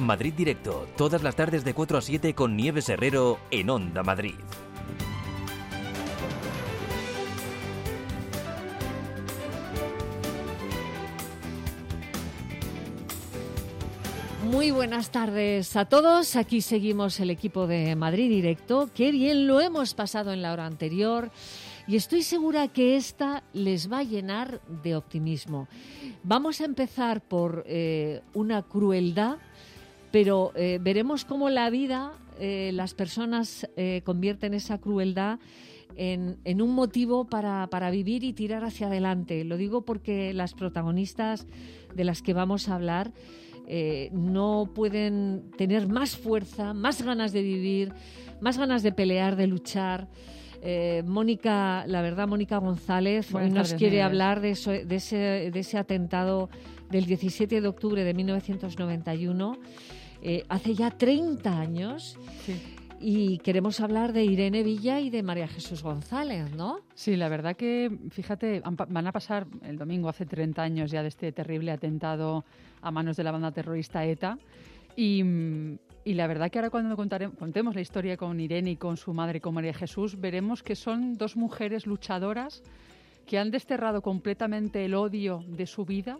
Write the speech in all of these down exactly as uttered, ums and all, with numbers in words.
Madrid Directo, todas las tardes de cuatro a siete con Nieves Herrero en Onda Madrid. Muy buenas tardes a todos. Aquí seguimos el equipo de Madrid Directo. Qué bien lo hemos pasado en la hora anterior y estoy segura que esta les va a llenar de optimismo. Vamos a empezar por eh, una crueldad, pero eh, veremos cómo la vida, eh, las personas eh, convierten esa crueldad en, en un motivo para, para vivir y tirar hacia adelante. Lo digo porque las protagonistas de las que vamos a hablar Eh, no pueden tener más fuerza, más ganas de vivir, más ganas de pelear, de luchar. Eh, Mónica, la verdad, Mónica González hoy nos tardes, quiere Nieves. hablar de, eso, de, ese, de ese atentado del diecisiete de octubre de mil novecientos noventa y uno, eh, hace ya treinta años. Sí. Y queremos hablar de Irene Villa y de María Jesús González, ¿no? Sí, la verdad que, fíjate, van a pasar el domingo hace treinta años ya de este terrible atentado a manos de la banda terrorista ETA. Y, y la verdad que ahora cuando contare, contemos la historia con Irene y con su madre, con María Jesús, veremos que son dos mujeres luchadoras que han desterrado completamente el odio de su vida.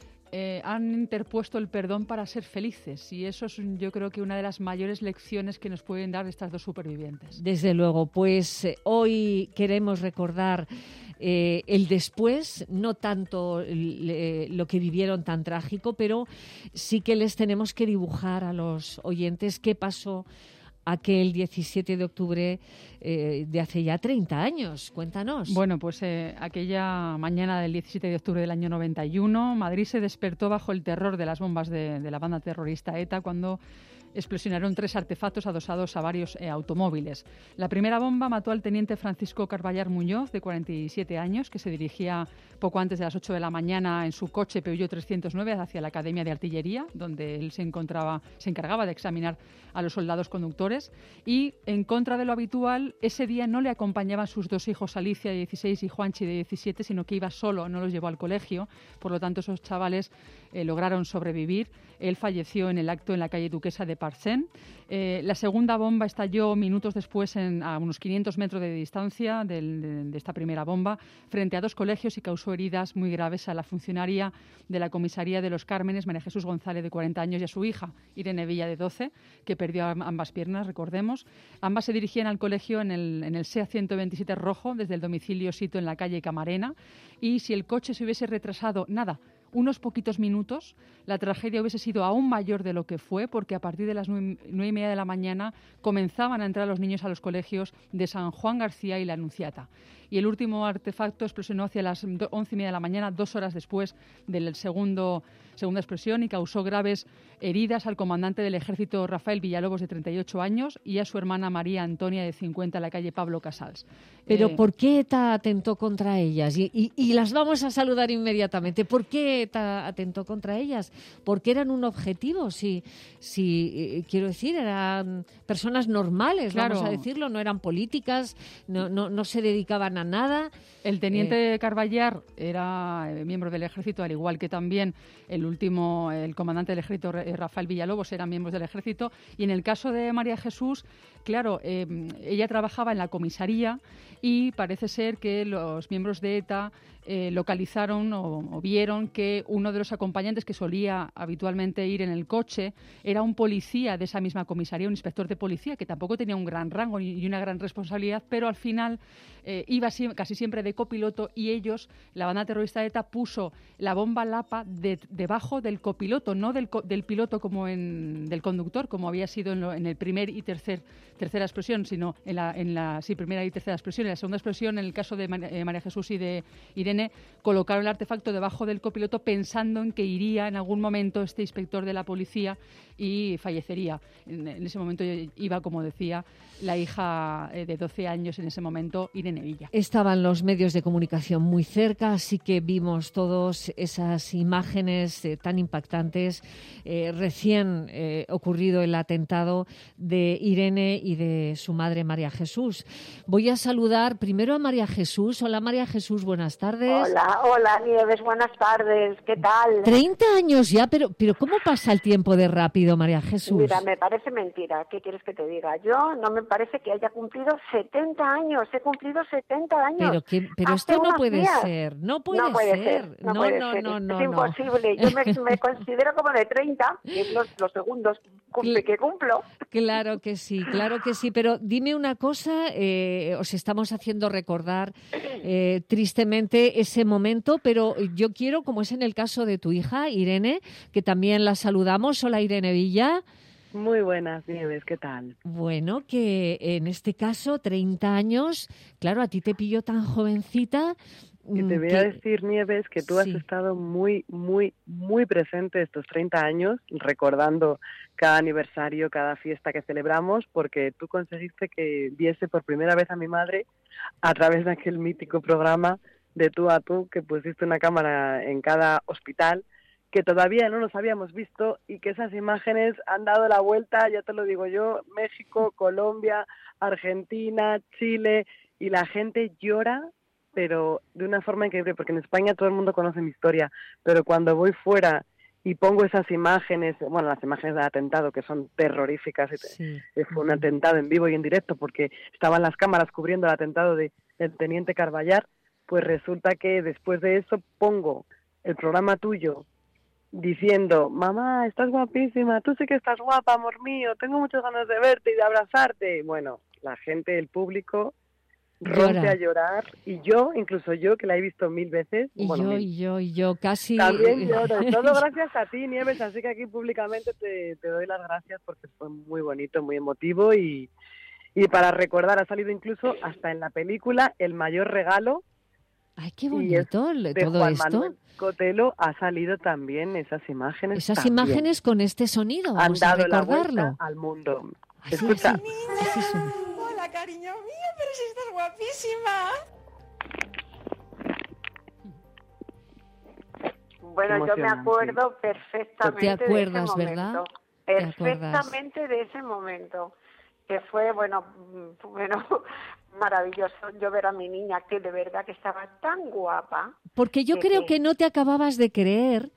Eh, han interpuesto el perdón para ser felices y eso es, yo creo, que una de las mayores lecciones que nos pueden dar estas dos supervivientes. Desde luego, pues eh, hoy queremos recordar eh, el después, no tanto eh, lo que vivieron tan trágico, pero sí que les tenemos que dibujar a los oyentes qué pasó aquel diecisiete de octubre eh, de hace ya treinta años. Cuéntanos. Bueno, pues eh, aquella mañana del diecisiete de octubre del año noventa y uno, Madrid se despertó bajo el terror de las bombas de, de la banda terrorista ETA cuando explosionaron tres artefactos adosados a varios eh, automóviles. La primera bomba mató al teniente Francisco Carballar Muñoz, de cuarenta y siete años, que se dirigía poco antes de las ocho de la mañana en su coche Peugeot trescientos nueve hacia la Academia de Artillería, donde él se encontraba, se encargaba de examinar a los soldados conductores. Y, en contra de lo habitual, ese día no le acompañaban sus dos hijos, Alicia, de dieciséis, y Juanchi, de diecisiete, sino que iba solo, no los llevó al colegio. Por lo tanto, esos chavales eh, lograron sobrevivir. Él falleció en el acto en la calle Duquesa de Parcén. Eh, la segunda bomba estalló minutos después en, a unos quinientos metros de distancia del, de, de esta primera bomba frente a dos colegios y causó heridas muy graves a la funcionaria de la comisaría de Los Cármenes, María Jesús González, de cuarenta años, y a su hija, Irene Villa, de doce, que perdió ambas piernas, recordemos. Ambas se dirigían al colegio en el, en el SEA ciento veintisiete rojo desde el domicilio Sito en la calle Camarena, y si el coche se hubiese retrasado, nada, unos poquitos minutos, la tragedia hubiese sido aún mayor de lo que fue, porque a partir de las nueve y media de la mañana comenzaban a entrar los niños a los colegios de San Juan García y La Anunciata. Y el último artefacto explosionó hacia las once y media de la mañana, dos horas después del segundo, segunda explosión, y causó graves heridas al comandante del ejército Rafael Villalobos, de treinta y ocho años, y a su hermana María Antonia, de cincuenta, en la calle Pablo Casals. Pero Eh, ¿por qué ETA atentó contra ellas? Y, y, y las vamos a saludar inmediatamente. ¿Por qué ETA atentó contra ellas? Porque eran un objetivo, si, si eh, quiero decir, eran personas normales, Claro. vamos a decirlo, no eran políticas, no, no, no se dedicaban a nada. El teniente eh, Carballar era eh, miembro del ejército, al igual que también el último, el comandante del ejército, eh, Rafael Villalobos, eran miembros del ejército. Y en el caso de María Jesús, claro, eh, ella trabajaba en la comisaría y parece ser que los miembros de ETA eh, localizaron o, o vieron que uno de los acompañantes que solía habitualmente ir en el coche era un policía de esa misma comisaría, un inspector de policía, que tampoco tenía un gran rango y una gran responsabilidad, pero al final eh, iba si- casi siempre de copiloto, y ellos, la banda terrorista ETA, puso la bomba Lapa de, debajo del copiloto, no del, co- del piloto como en del conductor, como había sido en, lo, en el primer y tercer tercera explosión, sino en la, en la sí, primera y tercera explosión. En la segunda explosión, en el caso de Mar- eh, María Jesús y de Irene, colocaron el artefacto debajo del copiloto pensando en que iría en algún momento este inspector de la policía y fallecería. En, en ese momento iba, como decía, la hija eh, de doce años en ese momento, Irene Villa. Estaban los medios de comunicación muy cerca, así que vimos todas esas imágenes eh, tan impactantes. Eh, recién eh, ocurrido el atentado de Irene y de su madre María Jesús. Voy a saludar primero a María Jesús. Hola María Jesús, buenas tardes. Hola, hola Nieves, buenas tardes, ¿qué tal? treinta años ya, pero, pero ¿cómo pasa el tiempo de rápido, María Jesús? Mira, me parece mentira, ¿qué quieres que te diga? Yo no me parece que haya cumplido setenta años, he cumplido setenta años. Pero, que, pero esto no puede días. ser, no puede, no puede ser. ser. No, no, puede no, ser. no, no, es no. imposible, yo me, me considero como de treinta, que es los, los segundos cumple que cumplo. Claro que sí, claro que sí, pero dime una cosa, eh, os estamos haciendo recordar eh, tristemente ese momento, pero yo quiero, como es en el caso de tu hija, Irene, que también la saludamos. Hola Irene Villa. Muy buenas, Nieves, ¿qué tal? Bueno, que en este caso, treinta años, claro, a ti te pilló tan jovencita. Y te voy que... a decir, Nieves, que tú sí. has estado muy, muy, muy presente estos treinta años, recordando cada aniversario, cada fiesta que celebramos, porque tú conseguiste que viese por primera vez a mi madre a través de aquel mítico programa de Tú a Tú, que pusiste una cámara en cada hospital, que todavía no nos habíamos visto y que esas imágenes han dado la vuelta, ya te lo digo yo, México, Colombia, Argentina, Chile, y la gente llora, pero de una forma increíble, porque en España todo el mundo conoce mi historia, pero cuando voy fuera y pongo esas imágenes, bueno, las imágenes del atentado, que son terroríficas, sí. Fue un atentado en vivo y en directo, porque estaban las cámaras cubriendo el atentado de, del teniente Carballar, pues resulta que después de eso pongo el programa tuyo, diciendo, mamá, estás guapísima, tú sí que estás guapa, amor mío, tengo muchas ganas de verte y de abrazarte. Bueno, la gente, el público rompe Llora. a llorar, y yo, incluso yo, que la he visto mil veces. Y bueno, yo, mil, y yo, y yo, casi... También lloro, todo gracias a ti, Nieves, así que aquí públicamente te, te doy las gracias porque fue muy bonito, muy emotivo, y, y para recordar, ha salido incluso hasta en la película El mayor regalo. Ay, qué bonito de todo Juan esto. Manuel Cotelo ha salido también esas imágenes. Esas también. imágenes con este sonido, han vamos dado a recordarlo. La vuelta al mundo. Así, Escucha. así, así suena. Hola, cariño mío, pero si estás guapísima. Bueno, yo me acuerdo perfectamente ¿Te acuerdas, de ese momento. ¿verdad? Perfectamente de ese momento. Que fue, bueno, bueno, maravilloso yo ver a mi niña, que de verdad que estaba tan guapa. Porque yo que, creo que no te acababas de creer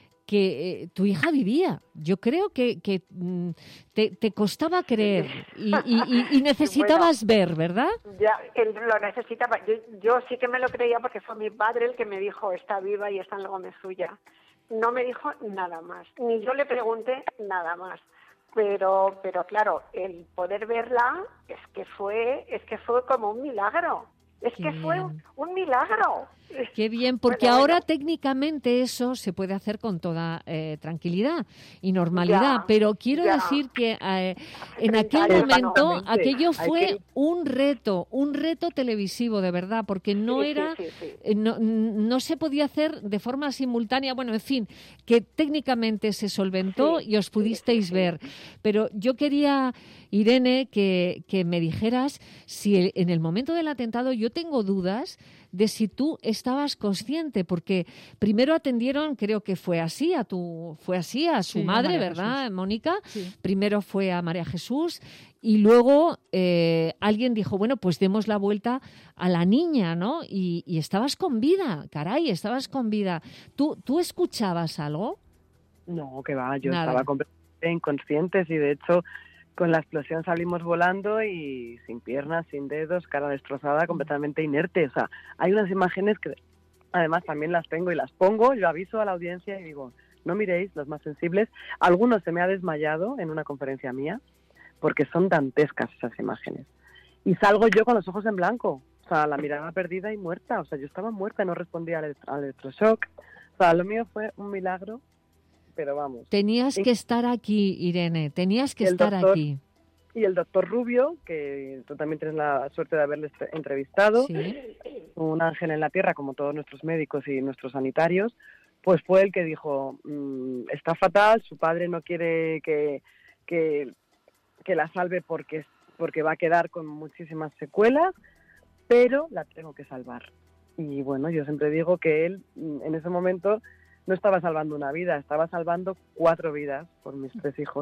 que eh, tu hija vivía. Yo creo que, que mm, te, te costaba creer y, y, y, y necesitabas bueno, ver, ¿verdad? Ya, lo necesitaba. Yo, yo sí que me lo creía porque fue mi padre el que me dijo, está viva y está en la Gómez suya. No me dijo nada más, ni yo le pregunté nada más. Pero, pero claro, el poder verla es que fue, es que fue como un milagro. Es Qué que bien. fue un, un milagro. Qué bien, porque bueno, ahora bueno. técnicamente eso se puede hacer con toda eh, tranquilidad y normalidad, ya, ya. pero quiero decir que eh, en aquel momento aquello fue que... un reto, un reto televisivo de verdad, porque no sí, era, sí, sí, sí. Eh, no, no se podía hacer de forma simultánea, bueno, en fin, que técnicamente se solventó sí, y os pudisteis sí, sí, ver. Pero yo quería, Irene, que, que me dijeras si el, en el momento del atentado yo tengo dudas de si tú estabas consciente, porque primero atendieron, creo que fue así, a tu, fue así a su sí, madre, a ¿verdad, Jesús. Mónica? Sí. Primero fue a María Jesús y luego eh, alguien dijo, bueno, pues demos la vuelta a la niña, ¿no? Y, y estabas con vida, caray, estabas con vida. ¿Tú, ¿tú escuchabas algo? No, que va, yo Nada. Estaba completamente inconsciente y de hecho... Con la explosión salimos volando y sin piernas, sin dedos, cara destrozada, completamente inerte. O sea, hay unas imágenes que además también las tengo y las pongo. Yo aviso a la audiencia y digo, no miréis, los más sensibles. Algunos se me ha desmayado en una conferencia mía porque son dantescas esas imágenes. Y salgo yo con los ojos en blanco, o sea, la mirada perdida y muerta. O sea, yo estaba muerta, no respondía al, al electroshock. O sea, lo mío fue un milagro. Pero vamos. Tenías que estar aquí, Irene, tenías que estar doctor, aquí. Y el doctor Rubio, que tú también tienes la suerte de haberle entrevistado, ¿sí? Un ángel en la tierra, como todos nuestros médicos y nuestros sanitarios, pues fue el que dijo, mmm, está fatal, su padre no quiere que, que, que la salve porque, porque va a quedar con muchísimas secuelas, pero la tengo que salvar. Y bueno, yo siempre digo que él, en ese momento... no estaba salvando una vida, estaba salvando cuatro vidas por mis tres hijos.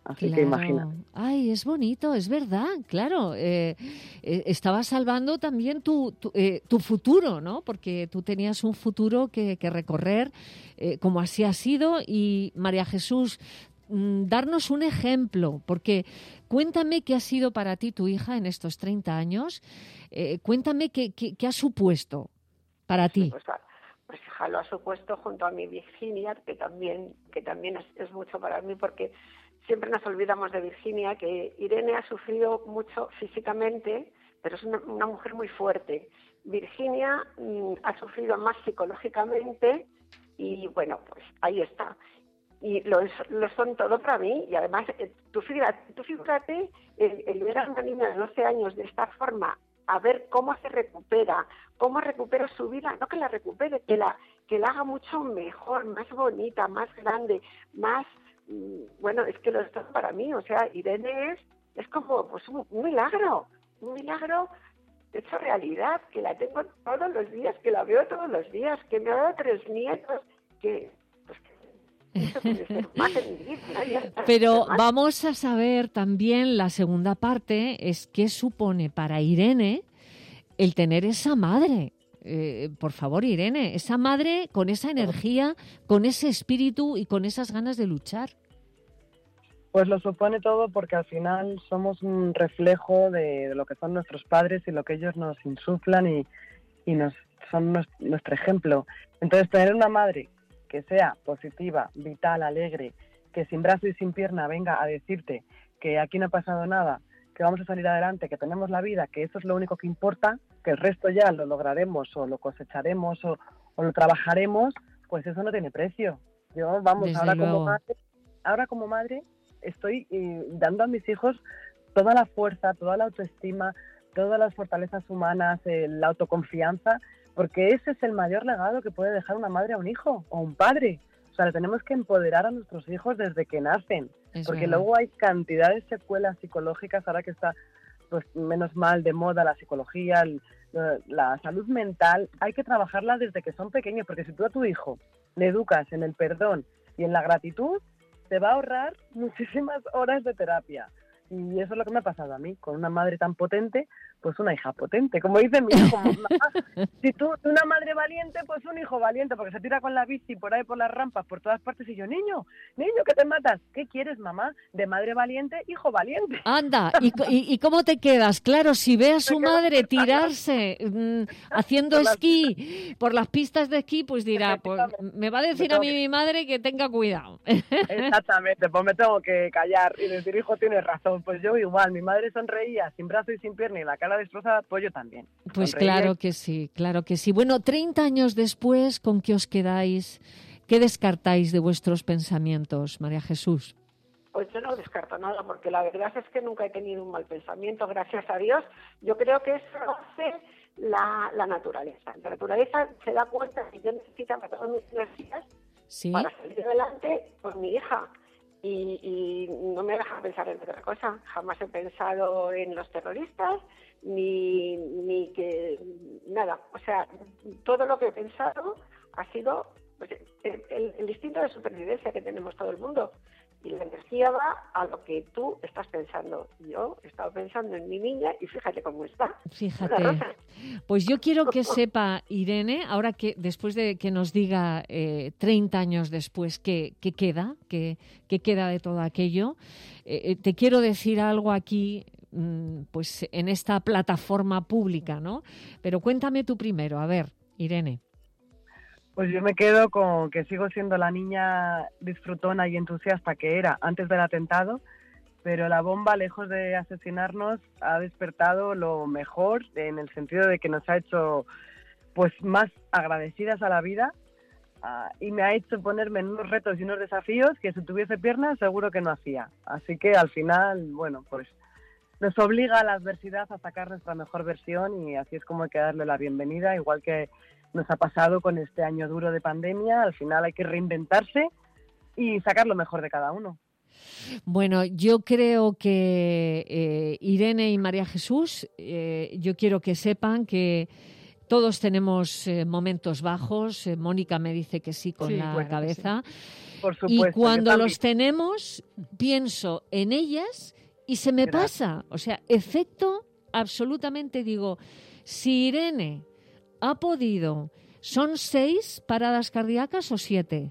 Así claro. que imagina. Ay, es bonito, es verdad, claro. Eh, eh, estabas salvando también tu, tu, eh, tu futuro, ¿no? Porque tú tenías un futuro que, que recorrer, eh, como así ha sido. Y María Jesús, mm, darnos un ejemplo, porque cuéntame qué ha sido para ti tu hija en estos treinta años. Eh, cuéntame qué, qué, qué ha supuesto para ti. Pues, pues hija, lo ha supuesto junto a mi Virginia, que también, que también es, es mucho para mí, porque siempre nos olvidamos de Virginia, que Irene ha sufrido mucho físicamente, pero es una, una mujer muy fuerte. Virginia mmm, ha sufrido más psicológicamente y bueno, pues ahí está. Y lo, lo son todo para mí. Y además, eh, tú fíjate, tú fíjate el, el ver a una niña de doce años de esta forma, a ver cómo se recupera, cómo recupera su vida, no que la recupere, que la, que la haga mucho mejor, más bonita, más grande, más... Bueno, es que lo es todo para mí, o sea, Irene es, es como pues un, un milagro, un milagro hecho realidad, que la tengo todos los días, que la veo todos los días, que me ha dado tres nietos, que pues que eso tiene que ser más en mi vida. Pero vamos a saber también la segunda parte, es qué supone para Irene el tener esa madre. Eh, por favor, Irene, esa madre con esa energía, con ese espíritu y con esas ganas de luchar. Pues lo supone todo porque al final somos un reflejo de, de lo que son nuestros padres y lo que ellos nos insuflan y, y nos son nos, nuestro ejemplo. Entonces, tener una madre que sea positiva, vital, alegre, que sin brazo y sin pierna venga a decirte que aquí no ha pasado nada, que vamos a salir adelante, que tenemos la vida, que eso es lo único que importa, que el resto ya lo lograremos o lo cosecharemos o, o lo trabajaremos, pues eso no tiene precio. Yo, vamos, Desde ahora luego. como madre, ahora como madre estoy eh, dando a mis hijos toda la fuerza, toda la autoestima, todas las fortalezas humanas, eh, la autoconfianza, porque ese es el mayor legado que puede dejar una madre a un hijo o un padre. O sea, le tenemos que empoderar a nuestros hijos desde que nacen, Es porque verdad. luego hay cantidad de secuelas psicológicas, ahora que está pues menos mal de moda la psicología, el, la salud mental, hay que trabajarla desde que son pequeños, porque si tú a tu hijo le educas en el perdón y en la gratitud, te va a ahorrar muchísimas horas de terapia. Y eso es lo que me ha pasado a mí, con una madre tan potente, pues una hija potente. Como dice mi hijo, mamá, si tú, una madre valiente, pues un hijo valiente, porque se tira con la bici por ahí por las rampas, por todas partes, y yo, niño, niño, que te matas. ¿Qué quieres, mamá? De madre valiente, hijo valiente. Anda, ¿y, y, y cómo te quedas? Claro, si ve a su madre tirarse mmm, haciendo esquí por las pistas de esquí, pues dirá, pues me va a decir a mí mi madre que tenga cuidado. Exactamente, pues me tengo que callar y decir, hijo, tienes razón. Pues yo igual, mi madre sonreía sin brazo y sin pierna y la cara destrozada, pues yo también. Pues Sonreía claro y... que sí, claro que sí. Bueno, treinta años después, ¿con qué os quedáis? ¿Qué descartáis de vuestros pensamientos, María Jesús? Pues yo no descarto nada, porque la verdad es que nunca he tenido un mal pensamiento, gracias a Dios. Yo creo que eso lo hace la, la naturaleza. La naturaleza se da cuenta que yo necesitaba todas mis energías ¿Sí? para salir adelante por mi hija. Y, y no me deja pensar en otra cosa. Jamás he pensado en los terroristas, ni, ni que nada. O sea, todo lo que he pensado ha sido pues, el, el, el instinto de supervivencia que tenemos todo el mundo. Y la energía va a lo que tú estás pensando. Yo he estado pensando en mi niña y fíjate cómo está. Fíjate. Pues yo quiero que sepa, Irene, ahora que después de que nos diga eh, treinta años después qué, qué queda, qué, qué queda de todo aquello, eh, te quiero decir algo aquí, mmm, pues en esta plataforma pública, ¿no? Pero cuéntame tú primero, a ver, Irene. Pues yo me quedo con que sigo siendo la niña disfrutona y entusiasta que era antes del atentado, pero la bomba, lejos de asesinarnos, ha despertado lo mejor en el sentido de que nos ha hecho pues más agradecidas a la vida uh, y me ha hecho ponerme en unos retos y unos desafíos que si tuviese piernas seguro que no hacía. Así que al final, bueno, pues nos obliga a la adversidad a sacar nuestra mejor versión y así es como hay que darle la bienvenida, igual que nos ha pasado con este año duro de pandemia. Al final hay que reinventarse y sacar lo mejor de cada uno. Bueno, yo creo que eh, Irene y María Jesús, eh, yo quiero que sepan que, Todos tenemos eh, momentos bajos. Eh, Mónica me dice que sí con Sí, la bueno, cabeza. sí. Por supuesto, y cuando yo los también. tenemos, pienso en ellas y se me Gracias. pasa. O sea, efecto absolutamente, digo, si Irene ha podido, ¿son seis paradas cardíacas o siete?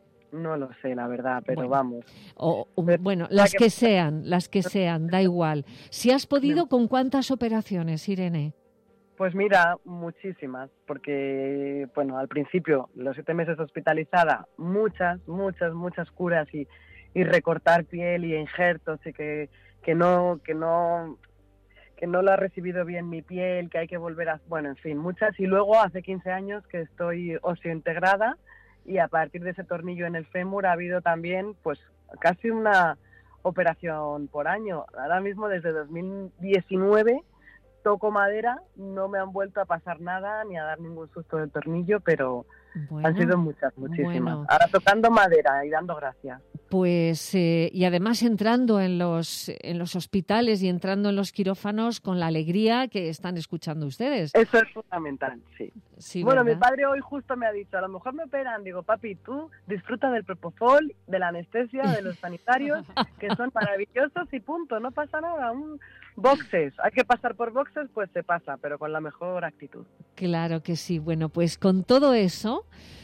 No lo sé, la verdad, pero Bueno. vamos. O, o, Pero, bueno, la las que- que sean, las que sean, da igual. Si has podido, ¿con cuántas operaciones, Irene? Pues mira, muchísimas, porque, bueno, al principio, los siete meses hospitalizada, muchas, muchas, muchas curas y, y recortar piel y injertos y que, que no, que no, que no lo ha recibido bien mi piel, que hay que volver a, bueno, en fin, muchas. Y luego hace quince años que estoy osteointegrada y a partir de ese tornillo en el fémur ha habido también, pues, casi una operación por año. Ahora mismo, desde dos mil diecinueve, toco madera, no me han vuelto a pasar nada ni a dar ningún susto del tornillo, pero Bueno, han sido muchas, muchísimas. bueno. Ahora tocando madera y dando gracias. Pues, eh, y además entrando en los, en los hospitales y entrando en los quirófanos con la alegría que están escuchando ustedes. Eso es fundamental, sí. Sí, bueno, mi ¿verdad? padre hoy justo me ha dicho, a lo mejor me operan. Digo, papi, tú disfruta del propofol, de la anestesia, de los sanitarios, que son maravillosos y punto, no pasa nada. Un boxes, hay que pasar por boxes, pues se pasa, pero con la mejor actitud. Claro que sí. Bueno, pues con todo eso,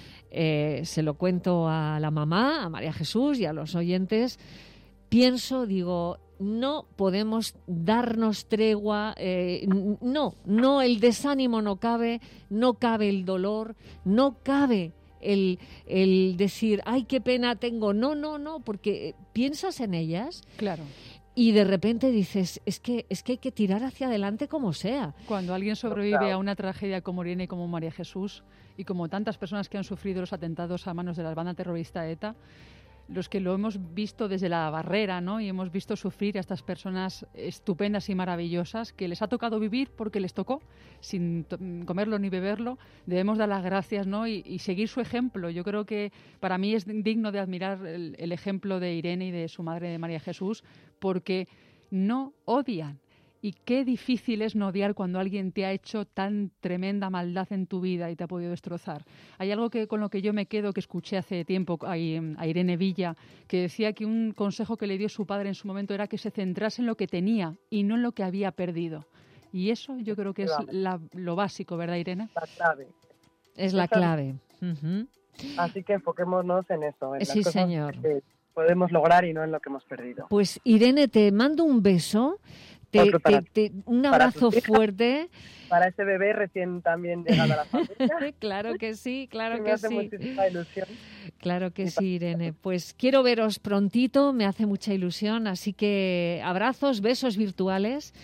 eh, se lo cuento a la mamá, a María Jesús y a los oyentes. Pienso, digo, no podemos darnos tregua, eh, n- no, no, el desánimo no cabe, no cabe el dolor, no cabe el, el decir, ay, qué pena tengo. No, no, no, porque piensas en ellas Claro. y de repente dices, es que, es que hay que tirar hacia adelante como sea. Cuando alguien sobrevive Claro. a una tragedia como Irene y como María Jesús, y como tantas personas que han sufrido los atentados a manos de la banda terrorista ETA, los que lo hemos visto desde la barrera, ¿no? Y hemos visto sufrir a estas personas estupendas y maravillosas que les ha tocado vivir porque les tocó, sin to- comerlo ni beberlo, debemos dar las gracias, ¿no? Y, y seguir su ejemplo. Yo creo que para mí es digno de admirar el, el ejemplo de Irene y de su madre, de María Jesús, porque no odian. Y qué difícil es no odiar cuando alguien te ha hecho tan tremenda maldad en tu vida y te ha podido destrozar. Hay algo que con lo que yo me quedo, que escuché hace tiempo a a Irene Villa, que decía que un consejo que le dio su padre en su momento era que se centrase en lo que tenía y no en lo que había perdido. Y eso yo creo que es la- lo básico, ¿verdad, Irene? La clave. Es la Esa- clave. Ujú. Así que enfoquémonos en eso, en las Sí, cosas señor. que podemos lograr y no en lo que hemos perdido. Pues Irene, te mando un beso, te, Otro para te- te- un para abrazo tus hijas. fuerte. Para ese bebé recién también llegado a la familia, Claro que sí, claro me que hace sí. muchísima ilusión. Claro que sí, Irene. Pues quiero veros prontito, me hace mucha ilusión, así que abrazos, besos virtuales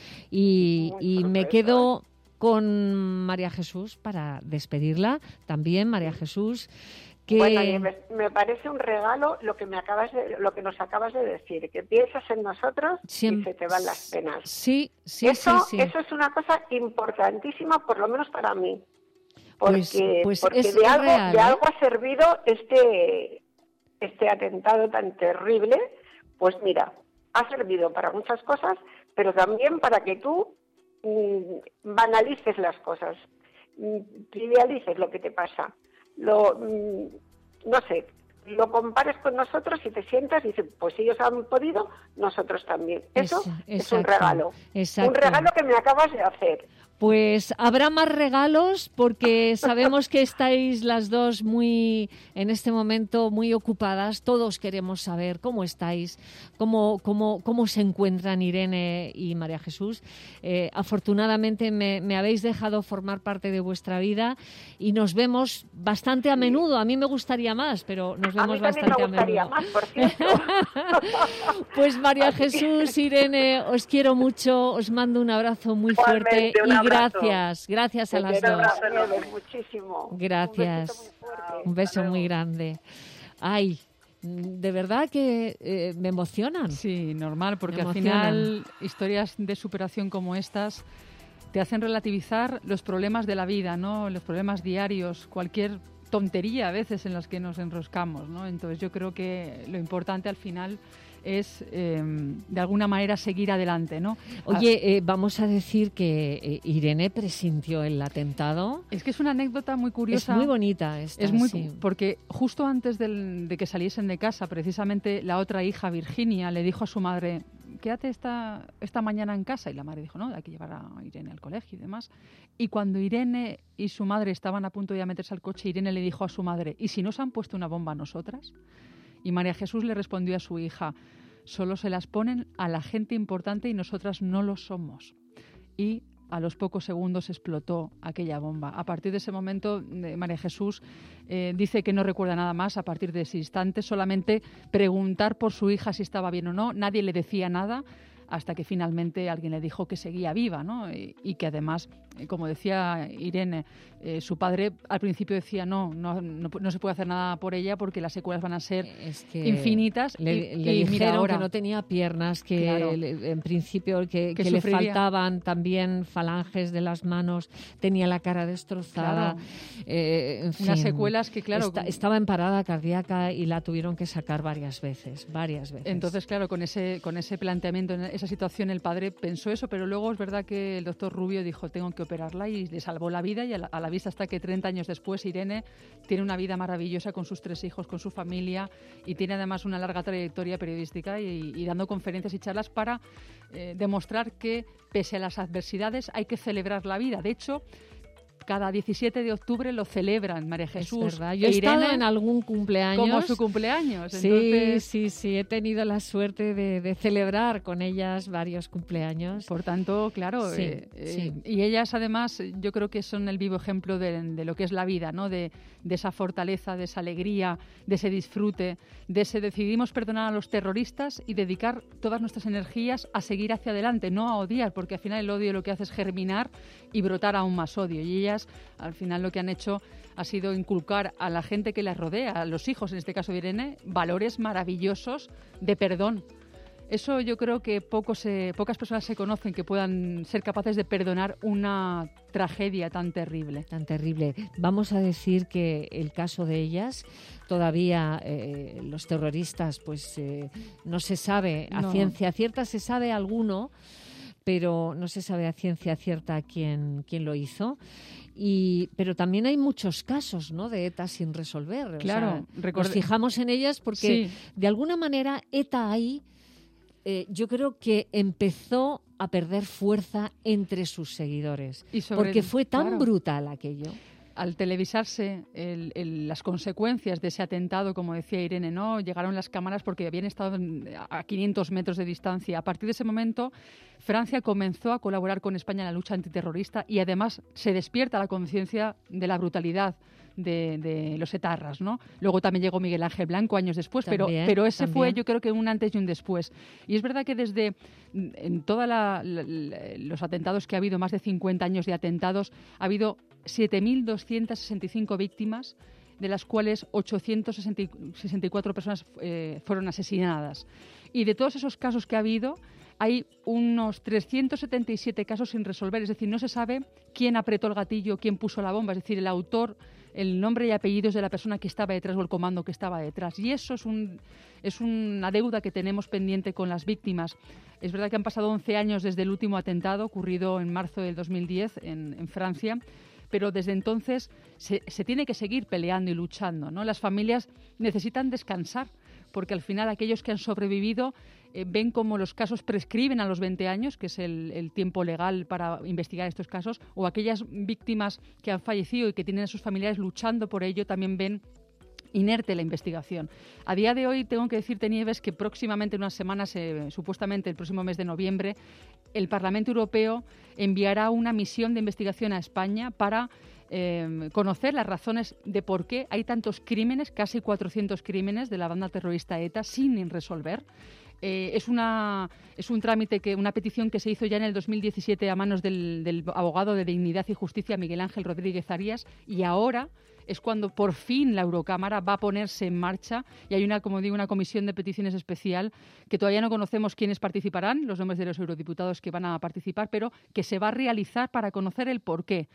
y, Muy y pronto me eso, quedo con María Jesús para despedirla. También María Jesús, que Bueno, y me, me parece un regalo lo que me acabas de, lo que nos acabas de decir, que piensas en nosotros Siem- y se te van las penas. sí, sí, eso, sí, sí. eso es una cosa importantísima, por lo menos para mí, Pues- porque, pues porque es- de, es algo, real, de ¿eh? algo ha servido este, este atentado tan terrible. Pues mira, ha servido para muchas cosas, pero también para que tú mm, banalices las cosas, mm, trivialices lo que te pasa, lo, mm, no sé, lo compares con nosotros y te sientas y dices, pues si ellos han podido, nosotros también. Eso Es- es un exacto, regalo, exacto. un regalo que me acabas de hacer. Pues habrá más regalos porque sabemos que estáis las dos muy, en este momento, muy ocupadas. Todos queremos saber cómo estáis, cómo, cómo, cómo se encuentran Irene y María Jesús. Eh, afortunadamente me, me habéis dejado formar parte de vuestra vida y nos vemos bastante a menudo. A mí me gustaría más, pero nos A vemos mí también bastante me gustaría a menudo. más, por cierto. Pues María Jesús, Irene, os quiero mucho, os mando un abrazo muy fuerte Igualmente, un y abrazo. gracias, gracias a Te las quiero dos. agradecer muchísimo. Gracias. Un besito muy fuerte. Un beso Hasta muy luego. grande. Ay, de verdad que eh, me emocionan. Sí, normal, porque Me al emocionan. final historias de superación como estas te hacen relativizar los problemas de la vida, ¿no? Los problemas diarios, cualquier tontería a veces en las que nos enroscamos, ¿no? Entonces yo creo que lo importante al final es eh, de alguna manera seguir adelante, ¿no? Oye, eh, vamos a decir que eh, Irene presintió el atentado. Es que es una anécdota muy curiosa. Es muy bonita esta, es muy, sí. Porque justo antes del, de que saliesen de casa, precisamente la otra hija, Virginia, le dijo a su madre: quédate esta, esta mañana en casa. Y la madre dijo: no, hay que llevar a Irene al colegio y demás. Y cuando Irene y su madre estaban a punto de meterse al coche, Irene le dijo a su madre: ¿y si nos han puesto una bomba a nosotras? Y María Jesús le respondió a su hija: solo se las ponen a la gente importante y nosotras no lo somos. Y a los pocos segundos explotó aquella bomba. A partir de ese momento, María Jesús eh, dice que no recuerda nada más a partir de ese instante, solamente preguntar por su hija si estaba bien o no. Nadie le decía nada hasta que finalmente alguien le dijo que seguía viva, ¿no? Y, y que además, como decía Irene, eh, su padre al principio decía no, no, no, no se puede hacer nada por ella porque las secuelas van a ser es que infinitas. Le, y, le y dijeron ahora, que no tenía piernas, que claro, le, en principio que, que, que le sufriría. faltaban también falanges de las manos, tenía la cara destrozada. Claro. Eh, en Unas fin, secuelas que, claro... Está, estaba en parada cardíaca y la tuvieron que sacar varias veces, varias veces. Entonces, claro, con ese, con ese planteamiento, en esa situación, el padre pensó eso, pero luego es verdad que el doctor Rubio dijo: tengo que operarla, y le salvó la vida, y a la, a la vista está que treinta años después Irene tiene una vida maravillosa con sus tres hijos, con su familia, y tiene además una larga trayectoria periodística y, y dando conferencias y charlas para eh, demostrar que pese a las adversidades hay que celebrar la vida. De hecho, cada diecisiete de octubre lo celebran María Jesús. Es verdad. Yo e he estado Irene en algún cumpleaños. Como su cumpleaños. Sí, Entonces, sí, sí. He tenido la suerte de, de celebrar con ellas varios cumpleaños. Por tanto, claro. Sí, eh, sí. Eh, y ellas, además, yo creo que son el vivo ejemplo de, de lo que es la vida, ¿no? De, de esa fortaleza, de esa alegría, de ese disfrute, de ese decidimos perdonar a los terroristas y dedicar todas nuestras energías a seguir hacia adelante, no a odiar, porque al final el odio lo que hace es germinar y brotar aún más odio. Y ellas, al final, lo que han hecho ha sido inculcar a la gente que las rodea, a los hijos, en este caso de Irene, valores maravillosos de perdón. Eso yo creo que pocos, eh, pocas personas se conocen que puedan ser capaces de perdonar una tragedia tan terrible. Tan terrible. Vamos a decir que el caso de ellas, todavía eh, los terroristas, pues eh, no se sabe a No. ciencia cierta, se sabe alguno, pero no se sabe a ciencia cierta quién, quién lo hizo. Y, pero también hay muchos casos, ¿no?, de ETA sin resolver. Claro, o sea, recorde- nos fijamos en ellas porque Sí. de alguna manera ETA ahí eh, yo creo que empezó a perder fuerza entre sus seguidores. Y sobre- Porque fue tan claro. brutal aquello. Al televisarse el, el, las consecuencias de ese atentado, como decía Irene, ¿no? Llegaron las cámaras porque habían estado en, a quinientos metros de distancia. A partir de ese momento, Francia comenzó a colaborar con España en la lucha antiterrorista y además se despierta la conciencia de la brutalidad de, de los etarras, ¿no? Luego también llegó Miguel Ángel Blanco años después, pero, También, pero ese también. fue, yo creo que un antes y un después. Y es verdad que desde en todos los atentados que ha habido, más de cincuenta años de atentados, ha habido siete mil doscientas sesenta y cinco víctimas, de las cuales ochocientas sesenta y cuatro personas eh, fueron asesinadas. Y de todos esos casos que ha habido, hay unos trescientos setenta y siete casos sin resolver. Es decir, no se sabe quién apretó el gatillo, quién puso la bomba. Es decir, el autor, el nombre y apellidos de la persona que estaba detrás o el comando que estaba detrás. Y eso es, un, es una deuda que tenemos pendiente con las víctimas. Es verdad que han pasado once años desde el último atentado ocurrido en marzo del dos mil diez en, en Francia, pero desde entonces se, se tiene que seguir peleando y luchando, ¿no? Las familias necesitan descansar, porque al final aquellos que han sobrevivido eh, ven como los casos prescriben a los veinte años, que es el, el tiempo legal para investigar estos casos, o aquellas víctimas que han fallecido y que tienen a sus familiares luchando por ello también ven inerte la investigación. A día de hoy tengo que decirte, Nieves, que próximamente, en unas semanas, eh, supuestamente el próximo mes de noviembre, el Parlamento Europeo enviará una misión de investigación a España para eh, conocer las razones de por qué hay tantos crímenes, casi cuatrocientos crímenes de la banda terrorista ETA sin resolver. Eh, es, una, es un trámite, que una petición que se hizo ya en el dos mil diecisiete a manos del, del abogado de Dignidad y Justicia, Miguel Ángel Rodríguez Arias, y ahora es cuando por fin la Eurocámara va a ponerse en marcha y hay una, como digo, una comisión de peticiones especial que todavía no conocemos quiénes participarán, los nombres de los eurodiputados que van a participar, pero que se va a realizar para conocer el porqué.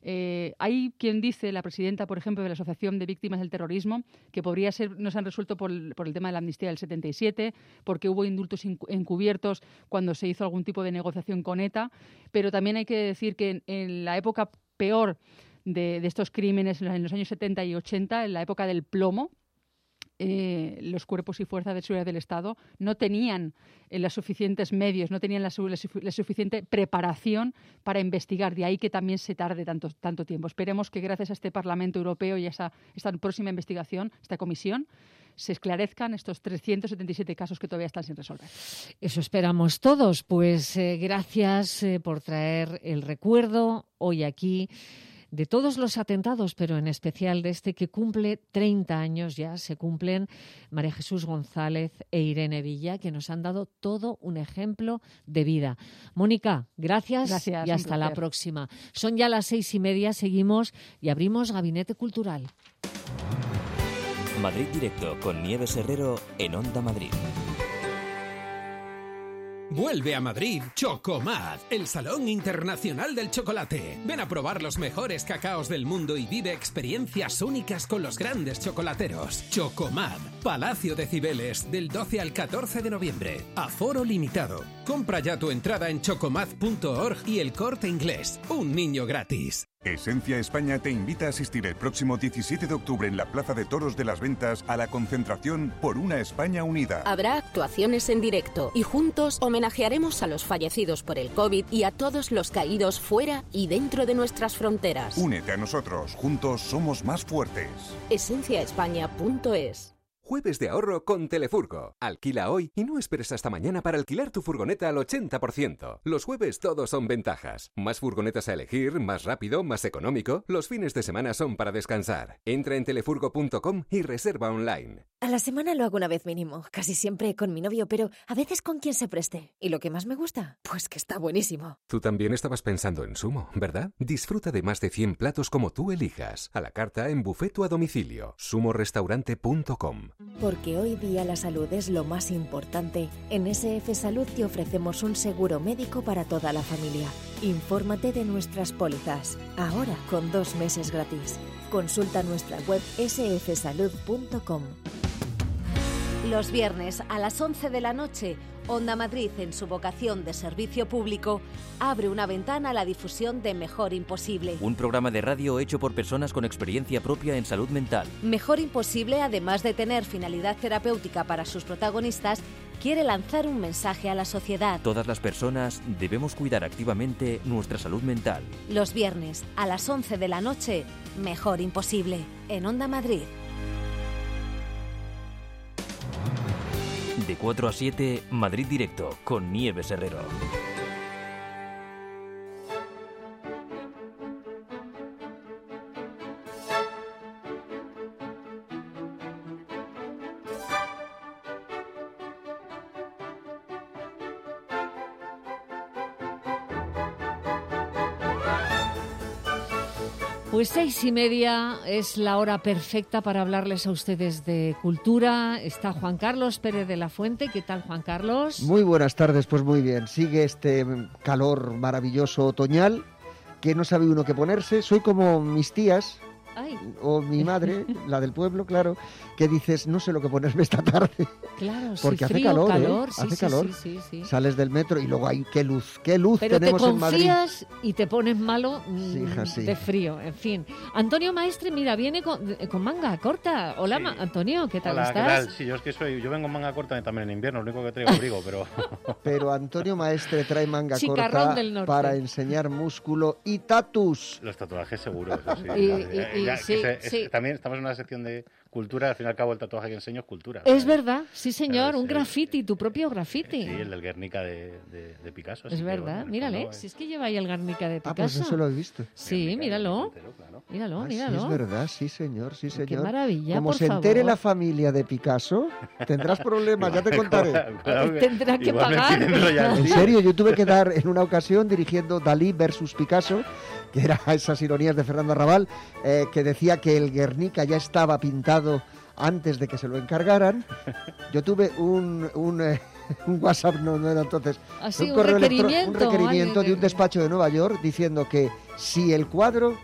Eh, hay quien dice, la presidenta, por ejemplo, de la Asociación de Víctimas del Terrorismo, que podría ser, no se han resuelto por el, por el tema de la amnistía del setenta y siete, porque hubo indultos encubiertos cuando se hizo algún tipo de negociación con ETA, pero también hay que decir que en, en la época peor de, de estos crímenes, en los años setenta y ochenta, en la época del plomo, Eh, los cuerpos y fuerzas de seguridad del Estado no tenían eh, los suficientes medios, no tenían la, su, la, la suficiente preparación para investigar. De ahí que también se tarde tanto, tanto tiempo. Esperemos que gracias a este Parlamento Europeo y a esa, esta próxima investigación, esta comisión, se esclarezcan estos trescientos setenta y siete casos que todavía están sin resolver. Eso esperamos todos. Pues eh, gracias eh, por traer el recuerdo hoy aquí de todos los atentados, pero en especial de este que cumple treinta años ya, se cumplen, María Jesús González e Irene Villa, que nos han dado todo un ejemplo de vida. Mónica, gracias, gracias y hasta la próxima. Son ya las seis y media, seguimos y abrimos Gabinete Cultural. Madrid Directo con Nieves Herrero en Onda Madrid. Vuelve a Madrid Chocomad, el Salón Internacional del Chocolate. Ven a probar los mejores cacaos del mundo y vive experiencias únicas con los grandes chocolateros. Chocomad, Palacio de Cibeles, del doce al catorce de noviembre. Aforo limitado. Compra ya tu entrada en chocomad punto org y El Corte Inglés. Un niño gratis. Esencia España te invita a asistir el próximo diecisiete de octubre en la Plaza de Toros de las Ventas a la concentración por una España unida. Habrá actuaciones en directo y juntos homenajearemos a los fallecidos por el COVID y a todos los caídos fuera y dentro de nuestras fronteras. Únete a nosotros, juntos somos más fuertes. esencia españa punto es. Jueves de ahorro con Telefurgo. Alquila hoy y no esperes hasta mañana para alquilar tu furgoneta al ochenta por ciento. Los jueves todos son ventajas. Más furgonetas a elegir, más rápido, más económico. Los fines de semana son para descansar. Entra en telefurgo punto com y reserva online. A la semana lo hago una vez mínimo, casi siempre con mi novio, pero a veces con quien se preste. ¿Y lo que más me gusta? Pues que está buenísimo. Tú también estabas pensando en Sumo, ¿verdad? Disfruta de más de cien platos como tú elijas. A la carta, en buffet o a domicilio. sumo restaurante punto com. Porque hoy día la salud es lo más importante, en S F Salud te ofrecemos un seguro médico para toda la familia. Infórmate de nuestras pólizas, ahora con dos meses gratis. Consulta nuestra web ese efe salud punto com. Los viernes a las once de la noche, Onda Madrid, en su vocación de servicio público, abre una ventana a la difusión de Mejor Imposible. Un programa de radio hecho por personas con experiencia propia en salud mental. Mejor Imposible, además de tener finalidad terapéutica para sus protagonistas, quiere lanzar un mensaje a la sociedad. Todas las personas debemos cuidar activamente nuestra salud mental. Los viernes a las once de la noche, Mejor Imposible, en Onda Madrid. De cuatro a siete, Madrid Directo con Nieves Herrero. Pues seis y media es la hora perfecta para hablarles a ustedes de cultura. Está Juan Carlos Pérez de la Fuente. ¿Qué tal, Juan Carlos? Muy buenas tardes, pues muy bien. Sigue este calor maravilloso otoñal que no sabe uno qué ponerse. Soy como mis tías, Ay. o mi madre, la del pueblo, claro, que dices, no sé lo que ponerme esta tarde. Claro, sí, porque hace frío, calor, calor, ¿eh? sí, hace sí, calor. sí, sí, sí. Sales del metro y luego hay qué luz, qué luz Pero tenemos te en Madrid. confías y te pones malo mm, Sí, hija, sí. de frío, en fin. Antonio Maestre, mira, viene con, con manga corta. Hola, Sí. Ma- Antonio, ¿qué tal Hola, estás? ¿qué tal? Sí, yo es que soy, yo vengo en manga corta también en invierno, lo único que traigo abrigo, pero... Pero Antonio Maestre trae manga Chicarrón corta del norte. para enseñar músculo y tatus. Los tatuajes seguro, eso sí. Y- Ya, y- ya, y ya, sí, que se- es- sí. También estamos en una sección de cultura, al fin y al cabo el tatuaje que enseño es cultura. Es ¿sabes? verdad, sí señor, Es- un es- graffiti, tu propio graffiti. Sí, el del Guernica de, de, de Picasso. así Es que, verdad, bueno, en el mírale, fondo, si es que lleva ahí el Guernica de Ah, Picasso. pues eso lo he visto. Sí, míralo. Míralo, Ah, sí, míralo. es verdad, sí señor, sí Qué señor. maravilla, Como por se entere favor. la familia de Picasso, tendrás problemas, ya te contaré. Cuidado que- Tendrá que igual me pagar. piden royalties. En serio, yo tuve que dar en una ocasión dirigiendo Dalí versus Picasso, que era esas ironías de Fernando Arrabal, eh, que decía que el Guernica ya estaba pintado antes de que se lo encargaran. Yo tuve un, un, eh, un WhatsApp, no, no era entonces, Así, un un correo electrónico, requerimiento, un requerimiento ay, de un despacho de Nueva York diciendo que si el cuadro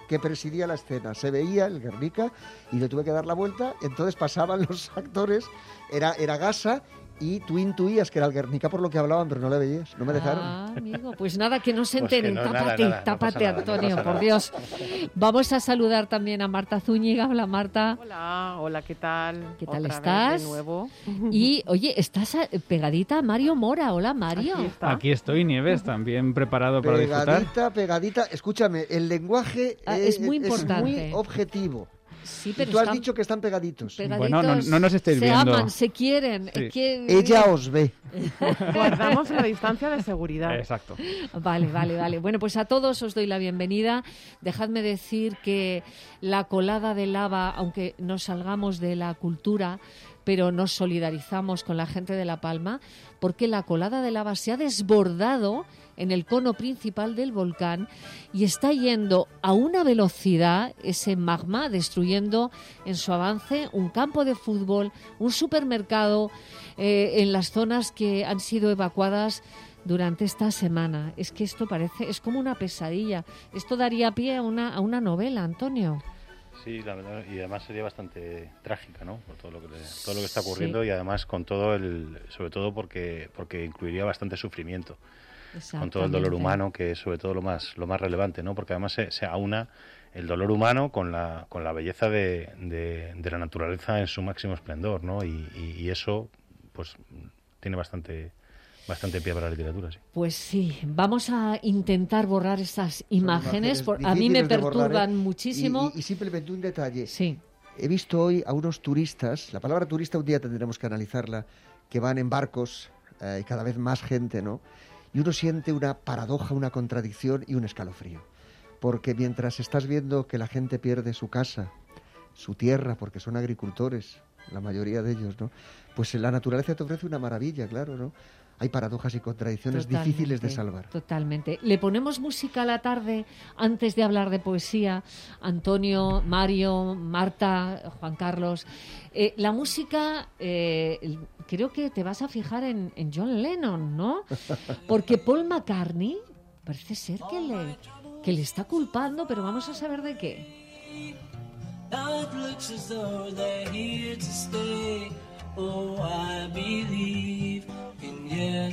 que presidía la escena. Se veía el Guernica y le tuve que dar la vuelta, entonces pasaban los actores, era, era gasa, y tú intuías que era el Guernica por lo que hablaban, pero no le veías, no me dejaron. Ah, amigo, pues nada, que no se Pues que enteren. no, tápate, nada, nada, tápate, no pasa nada, Antonio, no pasa por nada. Dios. Vamos a saludar también a Marta Zúñiga. Hola, Marta. Hola, hola, ¿qué tal? ¿Qué tal Otra estás? vez de nuevo. Y, oye, estás a- pegadita a Mario Mora. Hola, Mario. Aquí está. Aquí estoy, Nieves, también preparado para disfrutar. Pegadita, pegadita. Escúchame, el lenguaje Ah, eh, es muy importante. muy objetivo. Sí, Y pero tú has están dicho que están pegaditos. pegaditos, Bueno, no- no nos estáis se viendo. aman, se quieren. Sí. Es que- Ella os ve. Guardamos la distancia de seguridad. Exacto. Vale, vale, vale. Bueno, pues a todos os doy la bienvenida. Dejadme decir que la colada de lava, aunque nos salgamos de la cultura, pero nos solidarizamos con la gente de La Palma, porque la colada de lava se ha desbordado en el cono principal del volcán y está yendo a una velocidad ese magma, destruyendo en su avance un campo de fútbol, un supermercado, eh, en las zonas que han sido evacuadas durante esta semana. Es que esto parece, es como una pesadilla. Esto daría pie a una, a una novela, Antonio. Sí, la verdad, y además sería bastante trágica, ¿no? Por todo lo que todo lo que está ocurriendo Sí. y además con todo el, sobre todo porque porque incluiría bastante sufrimiento, con todo el dolor Exactamente. humano, que es sobre todo lo más lo más relevante, ¿no? Porque además se, se aúna el dolor humano con la con la belleza de, de, de la naturaleza en su máximo esplendor, ¿no? Y, y, y eso, pues, tiene bastante bastante pie para la literatura, sí. Pues sí, vamos a intentar borrar esas imágenes. imágenes por- a mí me difíciles de borrar, perturban ¿eh? muchísimo. Y, y- y simplemente un detalle. Sí. He visto hoy a unos turistas, la palabra turista un día tendremos que analizarla, que van en barcos eh, y cada vez más gente, ¿no? Y uno siente una paradoja, una contradicción y un escalofrío. Porque mientras estás viendo que la gente pierde su casa, su tierra, porque son agricultores, la mayoría de ellos, ¿no? Pues la naturaleza te ofrece una maravilla, claro, ¿no? Hay paradojas y contradicciones Totalmente, difíciles de salvar. Totalmente. ¿Le ponemos música a la tarde antes de hablar de poesía? Antonio, Mario, Marta, Juan Carlos. Eh, la música, eh, creo que te vas a fijar en, en John Lennon, ¿no? Porque Paul McCartney parece ser que le, que le está culpando, pero vamos a saber de qué. Now it looks as though they're here to stay. Oh, I believe in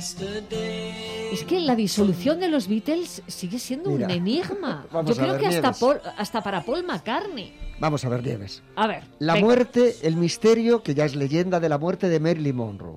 yesterday. Es que la disolución de los Beatles sigue siendo Mira, un enigma. vamos Yo a creo ver, que hasta, Nieves. Paul- hasta para Paul McCartney. Vamos a ver, Nieves. A ver. La venga. muerte, el misterio, que ya es leyenda de la muerte de Marilyn Monroe.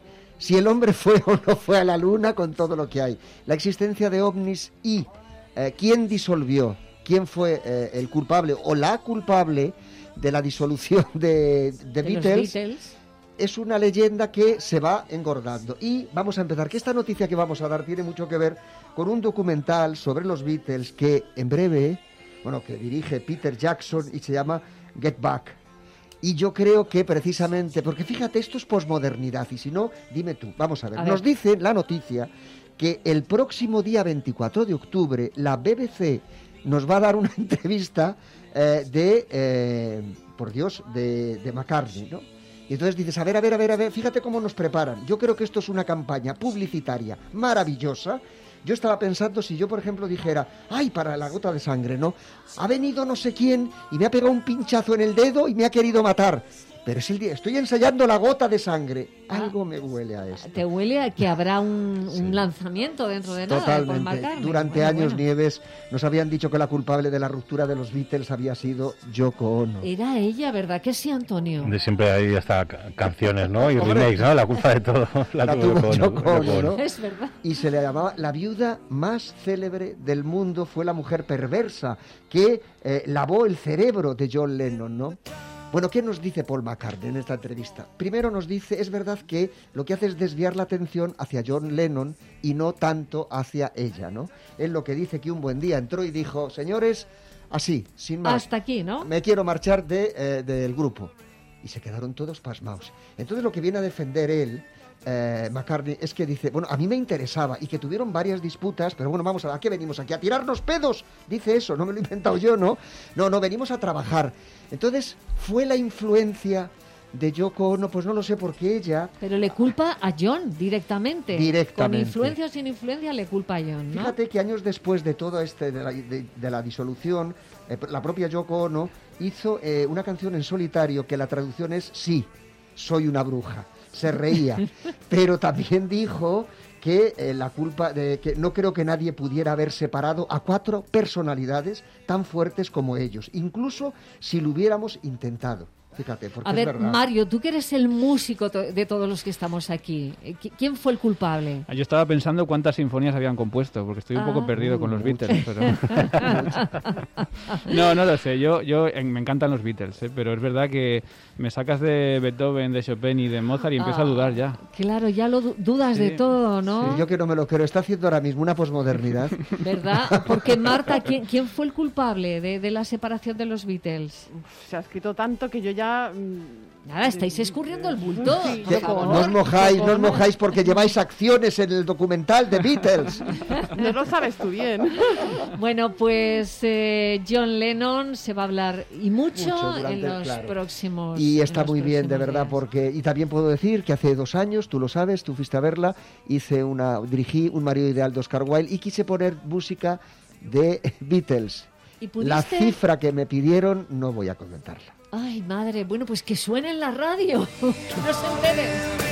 Si el hombre fue o no fue a la luna con todo lo que hay. La existencia de ovnis y eh, quién disolvió, quién fue eh, el culpable o la culpable de la disolución de, de De los Beatles, Beatles. es una leyenda que se va engordando. Y vamos a empezar, que esta noticia que vamos a dar tiene mucho que ver con un documental sobre los Beatles que en breve, bueno, que dirige Peter Jackson y se llama Get Back. Y yo creo que precisamente, porque fíjate, esto es posmodernidad, y si no, dime tú, vamos a ver. A ver. Nos dice la noticia que el próximo día veinticuatro de octubre la B B C nos va a dar una entrevista eh, de, eh, por Dios, de, de McCartney, ¿no? Y entonces dices, a ver, a ver, a ver, a ver, fíjate cómo nos preparan. Yo creo que esto es una campaña publicitaria maravillosa. Yo estaba pensando si yo, por ejemplo, dijera, ay, para la gota de sangre, ¿no? Ha venido no sé quién y me ha pegado un pinchazo en el dedo y me ha querido matar. Pero es el día, estoy ensayando la gota de sangre. Algo me huele a esto. Te huele a que habrá un, un lanzamiento dentro de nada de Paul Totalmente. McCartney. Durante Bueno, años, bueno. Nieves, nos habían dicho que la culpable de la ruptura de los Beatles había sido Yoko Ono. Era ella, ¿verdad que sí, Antonio? De siempre hay hasta ca- canciones, ¿no? Y Hombre. remakes, ¿no? La culpa de todo la, La tuvo tuvo Yoko Ono, Yoko Ono, Yoko Ono. ¿no? Es verdad. Y se le llamaba la viuda más célebre del mundo, fue la mujer perversa que eh, lavó el cerebro de John Lennon, ¿no? Bueno, ¿qué nos dice Paul McCartney en esta entrevista? Primero nos dice, es verdad que lo que hace es desviar la atención hacia John Lennon y no tanto hacia ella, ¿no? Él lo que dice que un buen día entró y dijo, señores, así, sin más, Hasta aquí, ¿no? me quiero marchar de, eh, del grupo. Y se quedaron todos pasmados. Entonces lo que viene a defender él, eh, McCartney, es que dice, bueno, a mí me interesaba y que tuvieron varias disputas, pero bueno, vamos a ver, ¿a qué venimos aquí? ¿A tirarnos pedos? Dice eso, no me lo he inventado yo, ¿no? No, no, venimos a trabajar. Entonces fue la influencia de Yoko Ono, pues no lo sé, porque ella... Pero le culpa a John directamente. Directamente. Con influencia o sin influencia le culpa a John, ¿no? Fíjate que años después de todo este, de la, de, de la disolución, eh, la propia Yoko Ono hizo eh, una canción en solitario que la traducción es sí, soy una bruja. Se reía, pero también dijo que eh, la culpa de que no creo que nadie pudiera haber separado a cuatro personalidades tan fuertes como ellos, incluso si lo hubiéramos intentado. Fíjate, porque a ver, es verdad. Mario, tú que eres el músico to- de todos los que estamos aquí, ¿qui- ¿quién fue el culpable? Yo estaba pensando cuántas sinfonías habían compuesto, porque estoy un Ah. poco perdido Uh, con los muchas. Beatles. Pero... no, no lo sé. Yo, yo eh, me encantan los Beatles, ¿eh? Pero es verdad que me sacas de Beethoven, de Chopin y de Mozart y empiezo Ah, a dudar ya. Claro, ya lo du- dudas Sí. de todo, ¿no? Sí, yo que no me lo creo, está haciendo ahora mismo una posmodernidad. ¿Verdad? Porque Marta, ¿quién, quién fue el culpable de, de la separación de los Beatles? Se ha escrito tanto que yo ya... mm, Nada, estáis escurriendo el bulto. Sí, por Que favor. no os mojáis, no os Yoko Ono. mojáis porque lleváis acciones en el documental de Beatles. No lo sabes tú bien. Bueno, pues eh, John Lennon se va a hablar y mucho, Mucho durante- en los claro. próximos Y en está los muy bien, de próximos verdad, días. porque... Y también puedo decir que hace dos años, tú lo sabes, tú fuiste a verla, hice una, dirigí Un marido ideal de Oscar Wilde y quise poner música de Beatles. ¿Y La pudiste? cifra que me pidieron no voy a comentarla. Ay, madre, bueno, pues que suene en la radio, que no se enteren.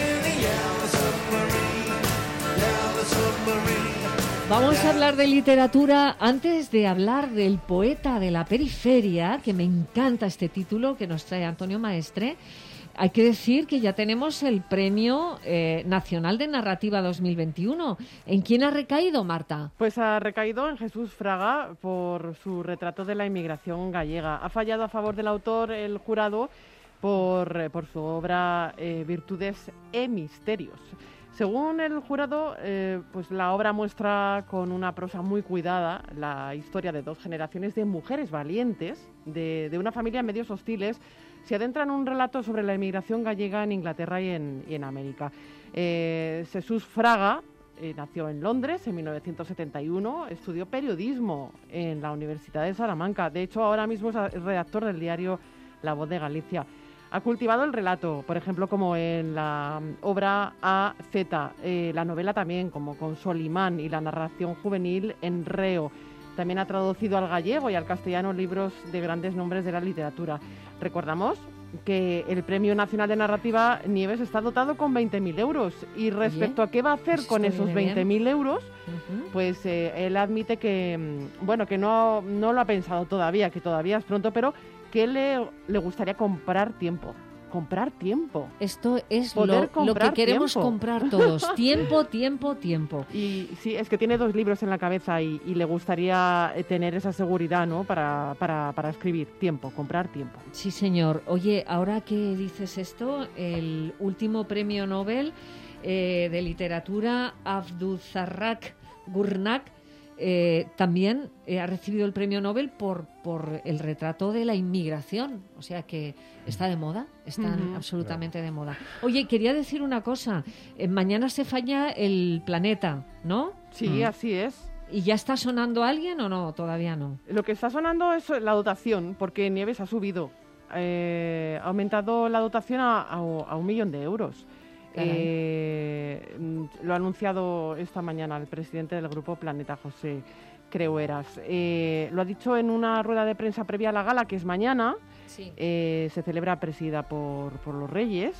Vamos a hablar de literatura antes de hablar del poeta de la periferia, que me encanta este título que nos trae Antonio Maestre. Hay que decir que ya tenemos el Premio eh, Nacional de Narrativa dos mil veintiuno. ¿En quién ha recaído, Marta? Pues ha recaído en Jesús Fraga por su retrato de la inmigración gallega. Ha fallado a favor del autor el jurado por, eh, por su obra eh, Virtudes e Misterios. Según el jurado, eh, pues la obra muestra con una prosa muy cuidada la historia de dos generaciones de mujeres valientes de, de una familia en medios hostiles. Se adentra en un relato sobre la inmigración gallega en Inglaterra y en, y en América. Eh, Jesús Fraga eh, nació en Londres en mil novecientos setenta y uno, estudió periodismo en la Universidad de Salamanca. De hecho, ahora mismo es redactor del diario La Voz de Galicia. Ha cultivado el relato, por ejemplo, como en la obra A Z, eh, la novela también, como con Solimán, y la narración juvenil en Reo. También ha traducido al gallego y al castellano libros de grandes nombres de la literatura. Recordamos que el Premio Nacional de Narrativa Nieves está dotado con veinte mil euros. Y respecto Oye, a qué va a hacer pues con esto esos viene bien. veinte mil euros, Ujú. pues eh, él admite que, mm, bueno, que no, no lo ha pensado todavía, que todavía es pronto, pero que le, le gustaría comprar tiempo. Comprar tiempo. Esto es Poder lo, lo que comprar queremos tiempo. comprar todos. Tiempo, tiempo, tiempo. Y sí, es que tiene dos libros en la cabeza y, y le gustaría eh, tener esa seguridad, ¿no? Para, para, para escribir. Tiempo, comprar tiempo. Sí, señor. Oye, ahora que dices esto, el último premio Nobel eh, de literatura, Abdulrazak Gurnak, eh, también eh, ha recibido el premio Nobel por, por el retrato de la inmigración. O sea que está de moda, están Ujú. absolutamente de moda. Oye, quería decir una cosa. Eh, mañana se falla el planeta, ¿no? Sí, Mm. así es. ¿Y ya está sonando alguien o no? Todavía no. Lo que está sonando es la dotación, porque Nieves ha subido. Eh, ha aumentado la dotación a, a- a un millón de euros. Caray. Eh, mm, lo ha anunciado esta mañana el presidente del Grupo Planeta, José Creueras. Eh, lo ha dicho en una rueda de prensa previa a la gala, que es mañana. Sí. Eh, se celebra presidida por, por los Reyes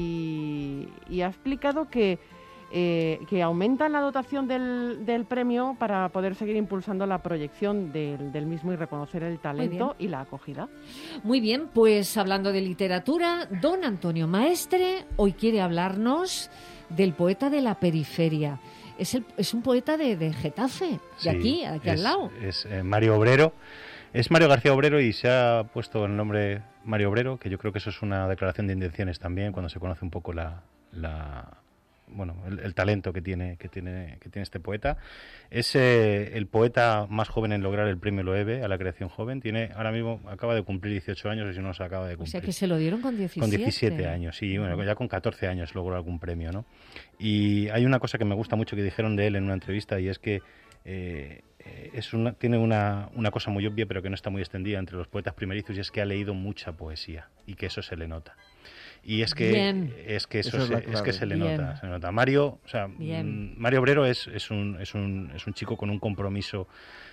y, y ha explicado que, eh, que aumentan la dotación del, del premio para poder seguir impulsando la proyección del, del mismo y reconocer el talento y la acogida. Muy bien, pues hablando de literatura, don Antonio Maestre hoy quiere hablarnos del poeta de la periferia. Es, el, es un poeta de, de Getafe, de Sí, aquí, aquí es, al lado. Es eh, Mario Obrero. Es Mario García Obrero y se ha puesto el nombre Mario Obrero, que yo creo que eso es una declaración de intenciones también cuando se conoce un poco la, la bueno, el, el talento que tiene, que tiene, que tiene este poeta. Es eh, el poeta más joven en lograr el premio Loewe a la creación joven. Tiene ahora mismo acaba de cumplir dieciocho años, o si no se acaba de O cumplir. sea que se lo dieron con diecisiete. Con diecisiete años, sí, bueno, ya con catorce años logró algún premio, ¿no? Y hay una cosa que me gusta mucho que dijeron de él en una entrevista y es que eh, es una, tiene una, una cosa muy obvia pero que no está muy extendida entre los poetas primerizos y es que ha leído mucha poesía y que eso se le nota. Y es que Bien. es que eso, Eso es se, la es clave. que se le Bien. nota, se le nota. Mario, o sea, Bien. mm, Mario Obrero es, es un es un es un chico con un compromiso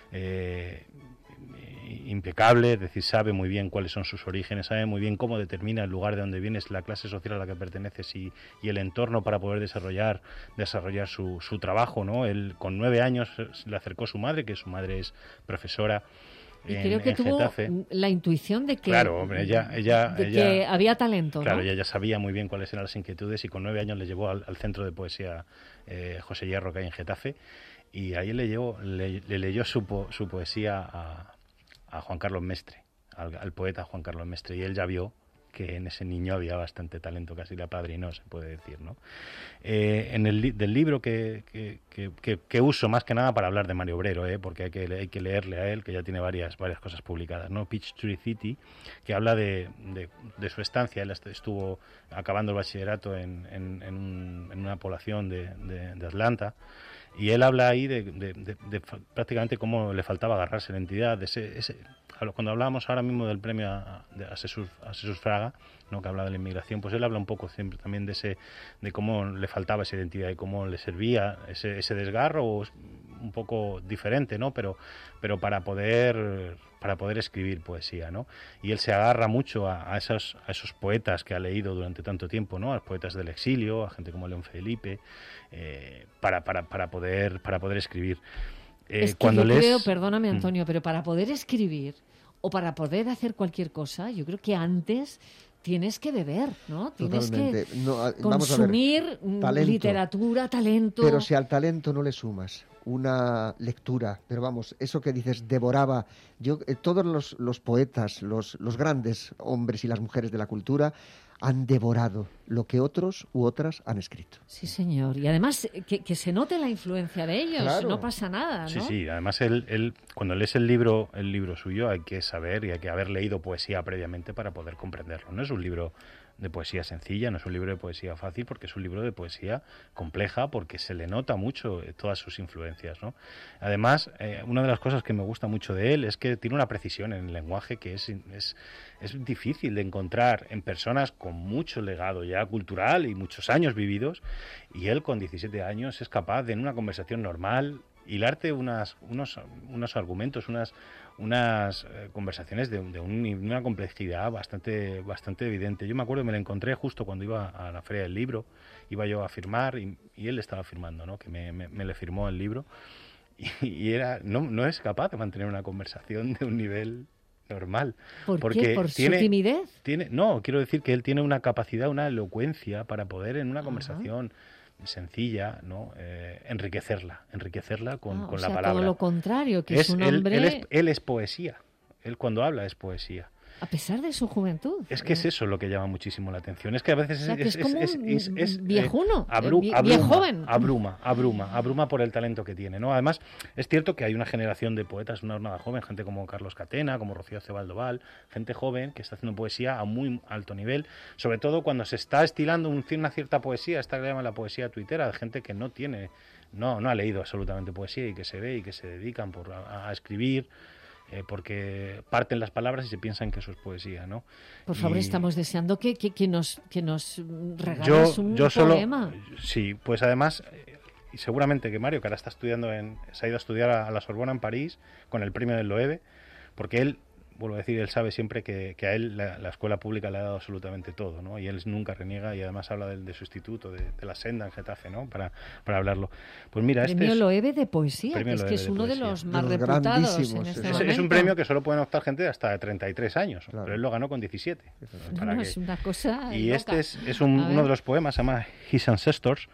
eh, impecable, es decir, sabe muy bien cuáles son sus orígenes, sabe muy bien cómo determina el lugar de donde vienes, la clase social a la que perteneces y, y el entorno para poder desarrollar desarrollar su, su trabajo, ¿no? Él con nueve años le acercó su madre, que su madre es profesora Y en, creo que en tuvo Getafe. la intuición de que, Claro, hombre, ella, ella, de ella- que había talento, Claro, ¿no? ella ya sabía muy bien cuáles eran las inquietudes y con nueve años le llevó al, al centro de poesía eh, José Hierro, que hay en Getafe, y ahí le, llevó, le, le leyó su, po- su poesía a, a Juan Carlos Mestre, al, al poeta Juan Carlos Mestre, y él ya vio que en ese niño había bastante talento, casi le apadrinó, se puede decir, ¿no? Eh, en el li- del libro que, que, que, que- que uso más que nada para hablar de Mario Obrero, ¿eh? Porque hay que, hay que leerle a él, que ya tiene varias varias cosas publicadas, ¿no? Peachtree City, que habla de, de, de su estancia. Él est- estuvo acabando el bachillerato en, en, en, un- en una población de, de, de Atlanta, y él habla ahí de, de, de- de fa- prácticamente cómo le faltaba agarrarse la entidad, de ese, ese cuando hablábamos ahora mismo del premio a, de- a, Jesús, a Jesús Fraga, ¿no? Que habla de la inmigración, pues él habla un poco siempre también de ese de cómo le faltaba esa identidad y cómo le servía ese, ese desgarro un poco diferente, ¿no? Pero, pero para poder para poder escribir poesía, ¿no? Y él se agarra mucho a, a esos a esos poetas que ha leído durante tanto tiempo, ¿no? A los poetas del exilio, a gente como León Felipe, eh, para, para, para poder para poder escribir. Eh, Es que cuando yo lees... creo, perdóname Mm. Antonio, pero para poder escribir o para poder hacer cualquier cosa, yo creo que antes tienes que beber, ¿no? Tienes Totalmente. que No, a- vamos a ver, consumir mm, talento. literatura, talento. Pero si al talento no le sumas una lectura, pero vamos, eso que dices, devoraba, yo eh, todos los, los poetas, los, los grandes hombres y las mujeres de la cultura han devorado lo que otros u otras han escrito. Sí, señor. Y además eh, que, que se note la influencia de ellos, Claro. no pasa nada, ¿no? Sí, sí, además él, él, cuando lees el libro, el libro suyo hay que saber y hay que haber leído poesía previamente para poder comprenderlo. No es un libro de poesía sencilla, no es un libro de poesía fácil, porque es un libro de poesía compleja, porque se le nota mucho eh, todas sus influencias, ¿no? Además, eh, una de las cosas que me gusta mucho de él es que tiene una precisión en el lenguaje que es, es, es difícil de encontrar en personas con mucho legado ya cultural y muchos años vividos, y él con diecisiete años es capaz de en una conversación normal hilarte unas, unos, unos argumentos, unas, unas eh, conversaciones de, de un- una complejidad bastante, bastante evidente. Yo me acuerdo, me lo encontré justo cuando iba a la Feria del Libro, iba yo a firmar y, y él estaba firmando, ¿no? Que me, me, me le firmó el libro y, y era no, no es capaz de mantener una conversación de un nivel normal. ¿Por qué? porque ¿Por su tiene, timidez? Tiene, no, quiero decir que él tiene una capacidad, una elocuencia para poder en una conversación sencilla, ¿no? Eh, enriquecerla, enriquecerla con, Ah, o con sea, la palabra. todo lo contrario, que es, un él, hombre, él es, él es poesía. Él cuando habla es poesía. a pesar de su juventud. Es que es eso lo que llama muchísimo la atención. Es que a veces O sea, que es como es, un es- es, eh, viejuno, abru- vie- abruma, viejoven. abruma, abruma, abruma por el talento que tiene, ¿no? Además, es cierto que hay una generación de poetas, una jornada joven, gente como Carlos Catena, como Rocío Cebaldoval, gente joven que está haciendo poesía a muy alto nivel, sobre todo cuando se está estilando un- una cierta poesía, esta que le llaman la poesía tuitera, de gente que no tiene, no, no ha leído absolutamente poesía y que se ve y que se dedican por, a, a escribir. Eh, porque parten las palabras y se piensan que eso es poesía, ¿no? Por favor, Y estamos deseando que, que, que nos, que nos yo, regales un yo solo, poema. sí, pues además, eh, y seguramente que Mario, que ahora está estudiando en, se ha ido a estudiar a, a la Sorbona en París con el premio del Loewe, porque él, vuelvo a decir, él sabe siempre que, que a él la, la escuela pública le ha dado absolutamente todo, ¿no? Y él nunca reniega y además habla de, de su instituto, de, de la Senda en Getafe, ¿no? Para, para hablarlo. Pues mira, Premio este es... Loewe de poesía, que Premio es que Loewe es de uno de poesía. los De más los reputados en grandísimos, este sí. Es, momento. es un premio que solo pueden optar gente hasta de treinta y tres años, pero él lo ganó con diecisiete. No, Para no, que- es una cosa Y loca. este es, es un- A ver. uno de los poemas, se llama His Ancestors,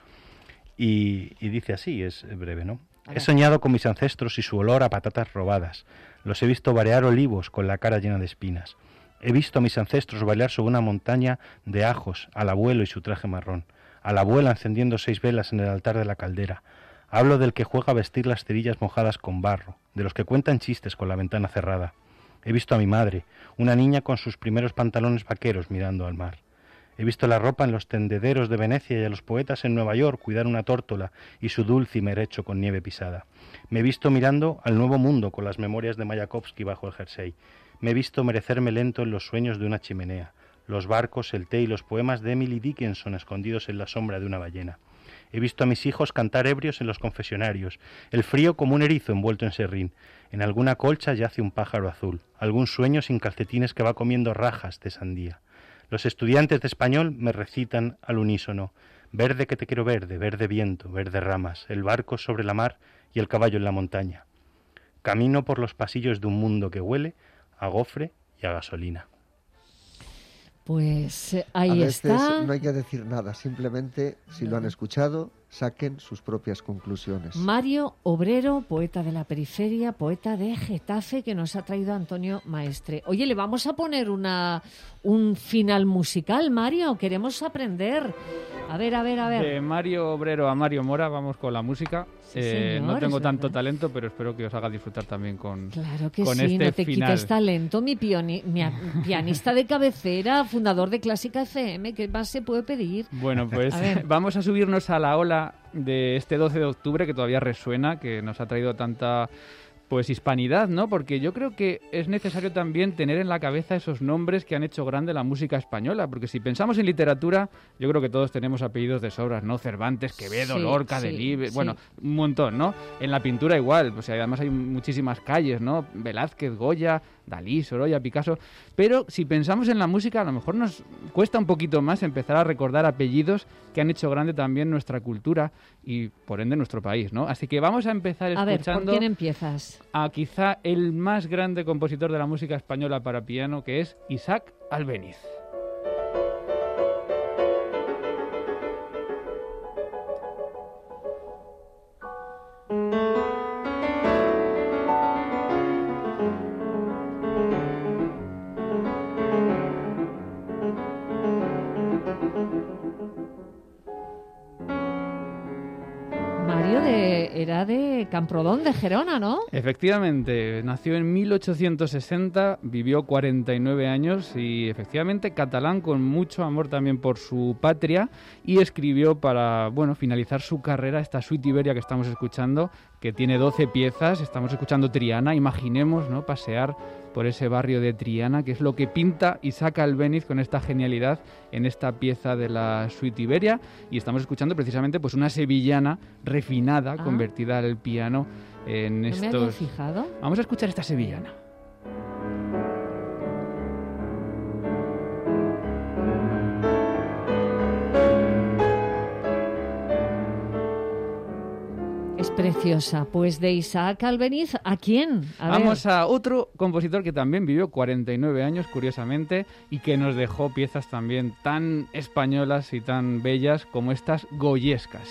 y, y dice así, es breve, ¿no? A He ver. soñado con mis ancestros y su olor a patatas robadas. Los he visto variar olivos con la cara llena de espinas. He visto a mis ancestros bailar sobre una montaña de ajos, al abuelo y su traje marrón, a la abuela encendiendo seis velas en el altar de la caldera. Hablo del que juega a vestir las cerillas mojadas con barro, de los que cuentan chistes con la ventana cerrada. He visto a mi madre, una niña con sus primeros pantalones vaqueros mirando al mar. He visto la ropa en los tendederos de Venecia y a los poetas en Nueva York cuidar una tórtola y su dulcimer hecho con nieve pisada. Me he visto mirando al nuevo mundo con las memorias de Mayakovsky bajo el jersey. Me he visto merecerme lento en los sueños de una chimenea. los barcos, el té y los poemas de Emily Dickinson escondidos en la sombra de una ballena. He visto a mis hijos cantar ebrios en los confesionarios, el frío como un erizo envuelto en serrín. En alguna colcha yace un pájaro azul, algún sueño sin calcetines que va comiendo rajas de sandía. Los estudiantes de español me recitan al unísono: verde que te quiero verde, verde viento, verde ramas, el barco sobre la mar y el caballo en la montaña. Camino por los pasillos de un mundo que huele a gofre y a gasolina. Pues eh, ahí A veces está. no hay que decir nada, simplemente, si lo han escuchado, saquen sus propias conclusiones. Mario Obrero, poeta de la periferia, poeta de Getafe, que nos ha traído Antonio Maestre. Oye, le vamos a poner una un final musical, Mario, queremos aprender. A ver, a ver, a ver. De Mario Obrero a Mario Mora, vamos con la música. Sí, eh, señor, no tengo es tanto verdad. talento, pero espero que os haga disfrutar también con, Claro que con sí, este no te final. quites talento, mi, pioni- mi a- pianista de cabecera, fundador de Clásica F M, ¿qué más se puede pedir? Bueno, pues A ver. vamos a subirnos a la ola de este doce de octubre que todavía resuena, que nos ha traído tanta pues hispanidad, ¿no? Porque yo creo que es necesario también tener en la cabeza esos nombres que han hecho grande la música española, porque si pensamos en literatura, yo creo que todos tenemos apellidos de sobras, ¿no? Cervantes, Quevedo, Sí, Lorca, sí, Delibes, sí. bueno, un montón, ¿no? En la pintura igual, pues además hay muchísimas calles, ¿no? Velázquez, Goya, Dalí, Sorolla, Picasso, pero si pensamos en la música, a lo mejor nos cuesta un poquito más empezar a recordar apellidos que han hecho grande también nuestra cultura y por ende nuestro país, ¿no? Así que vamos a empezar A ver, escuchando ¿por quién empiezas? a quizá el más grande compositor de la música española para piano, que es Isaac Albéniz. Mario de, era de Camprodón, de Gerona, ¿no? Efectivamente, nació en mil ochocientos sesenta, vivió cuarenta y nueve años y efectivamente catalán con mucho amor también por su patria y escribió para, bueno, finalizar su carrera esta suite Iberia que estamos escuchando, que tiene doce piezas. Estamos escuchando Triana, imaginemos, ¿no?, pasear por ese barrio de Triana, que es lo que pinta Isaac Albéniz con esta genialidad en esta pieza de la suite Iberia, y estamos escuchando precisamente pues una sevillana refinada, Ah. convertida al piano en ¿No me estos... había fijado? Vamos a escuchar esta sevillana. Es preciosa. Pues de Isaac Albéniz, ¿a quién? A Vamos ver. a otro compositor que también vivió cuarenta y nueve años, curiosamente, y que nos dejó piezas también tan españolas y tan bellas como estas goyescas.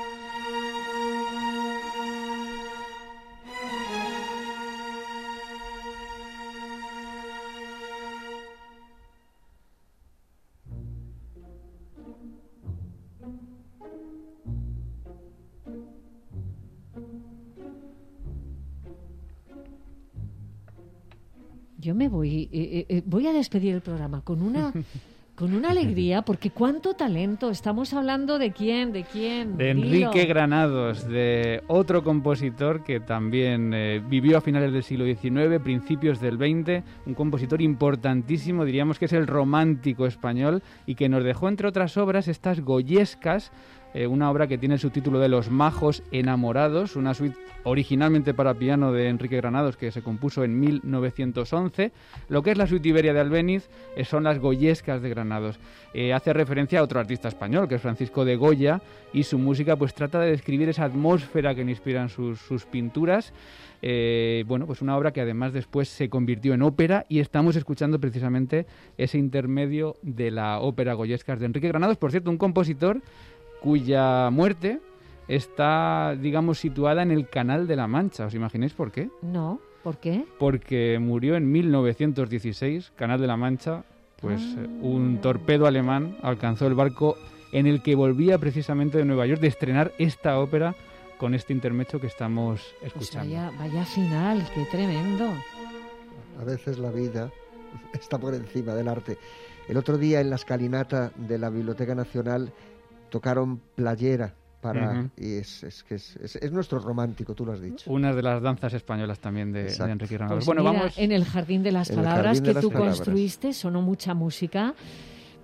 Yo me voy, eh, eh, voy a despedir el programa con una, con una alegría, porque cuánto talento. Estamos hablando de quién, de quién. De Dilo. Enrique Granados, de otro compositor que también eh, vivió a finales del siglo diecinueve, principios del veinte, un compositor importantísimo, diríamos que es el romántico español, y que nos dejó, entre otras obras, estas goyescas, eh, una obra que tiene el subtítulo de Los majos enamorados, una suite originalmente para piano de Enrique Granados que se compuso en mil novecientos once. Lo que es la suite Iberia de Albéniz eh, son las goyescas de Granados. Eh, hace referencia a otro artista español, que es Francisco de Goya, y su música pues trata de describir esa atmósfera que le inspiran sus, sus pinturas. Eh, bueno, pues una obra que además después se convirtió en ópera, y estamos escuchando precisamente ese intermedio de la ópera Goyescas de Enrique Granados. Por cierto, un compositor cuya muerte está, digamos, situada en el Canal de la Mancha. ¿Os imagináis por qué? No, ¿por qué? Porque murió en mil novecientos dieciséis, Canal de la Mancha, pues Ah. un torpedo alemán alcanzó el barco en el que volvía precisamente de Nueva York de estrenar esta ópera con este intermedio que estamos Pues escuchando. vaya, vaya final, qué tremendo. A veces la vida está por encima del arte. El otro día en la escalinata de la Biblioteca Nacional tocaron Playera para Ujú. y es, es que es, es, es nuestro romántico, tú lo has dicho. Una de las danzas españolas también de, de Exacto. Enrique Granados. Pues bueno, mira, vamos. en el Jardín de las En el Palabras Jardín de que las tú Palabras. construiste sonó mucha música.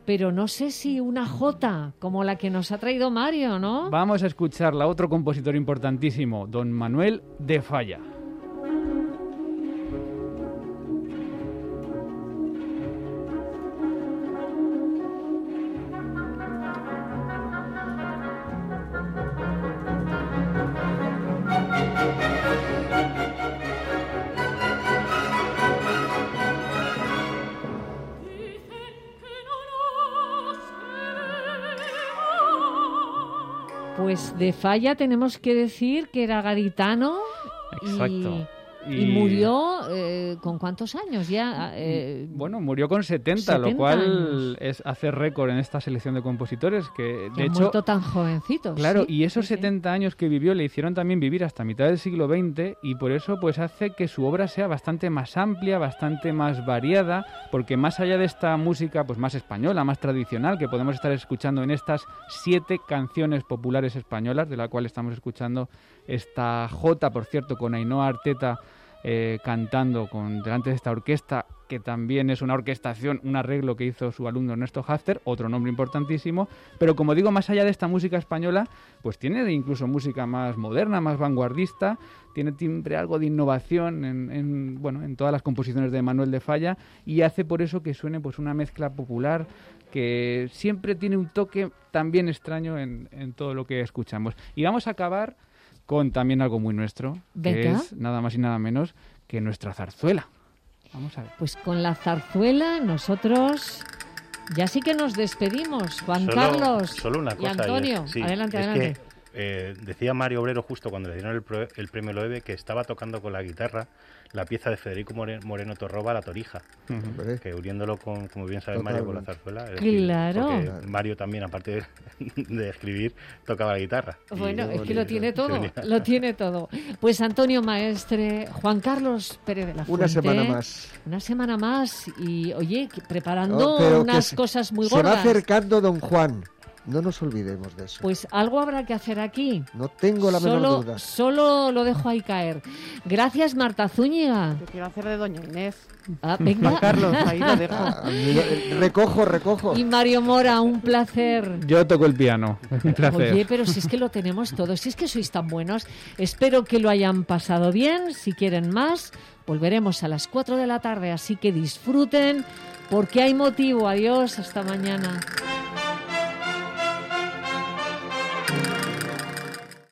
pero no sé si una jota como la que nos ha traído Mario, ¿no? Vamos a escucharla, otro compositor importantísimo, don Manuel de Falla. Pues de Falla tenemos que decir que era gaditano. Exacto. Y, y... y murió eh, ¿con cuántos años ya? Eh, bueno, murió con setenta, setenta lo cual años. es hacer récord en esta selección de compositores que, de que han hecho, muerto tan jovencitos. Claro, ¿sí? y esos sí, setenta sí. años que vivió le hicieron también vivir hasta mitad del siglo veinte, y por eso pues hace que su obra sea bastante más amplia, bastante más variada, porque más allá de esta música pues más española, más tradicional, que podemos estar escuchando en estas siete canciones populares españolas, de la cual estamos escuchando esta jota, por cierto, con Ainhoa Arteta eh, cantando con delante de esta orquesta, que también es una orquestación, un arreglo que hizo su alumno Ernesto Hafter, otro nombre importantísimo, pero como digo, más allá de esta música española, pues tiene incluso música más moderna, más vanguardista, tiene timbre algo de innovación en, en, bueno, en todas las composiciones de Manuel de Falla, y hace por eso que suene pues una mezcla popular que siempre tiene un toque también extraño en, en todo lo que escuchamos. Y vamos a acabar con también algo muy nuestro, Venga. que es nada más y nada menos que nuestra zarzuela. Vamos a ver. Pues con la zarzuela nosotros ya sí que nos despedimos. Juan solo, Carlos solo una cosa, y Antonio. sí, adelante, es adelante. Que, eh, decía Mario Obrero justo cuando le dieron el, pro, el premio Loewe que estaba tocando con la guitarra la pieza de Federico Moreno, Moreno Torroba, La Torija, uh-huh. que uniéndolo con, como bien sabe Mario, con la zarzuela. Es decir, claro. Porque Mario también, aparte de, de escribir, tocaba la guitarra. Bueno, es que lo tiene todo, lo tiene todo. Pues Antonio Maestre, Juan Carlos Pérez de la Fuente. Una semana más. Una semana más y, oye, preparando oh, unas se, cosas muy se gordas. Se va acercando don Juan. No nos olvidemos de eso. Pues algo habrá que hacer aquí. No tengo la menor solo, duda. Solo lo dejo ahí caer. Gracias, Marta Zúñiga. Yo quiero hacer de doña Inés. Ah, venga. Juan Carlos, ahí lo dejo. Ah, recojo, recojo. Y Mario Mora, un placer. Yo toco el piano, un placer. Oye, pero si es que lo tenemos todo, si es que sois tan buenos. Espero que lo hayan pasado bien. Si quieren más, volveremos a las cuatro de la tarde, así que disfruten, porque hay motivo. Adiós, hasta mañana. Thank you.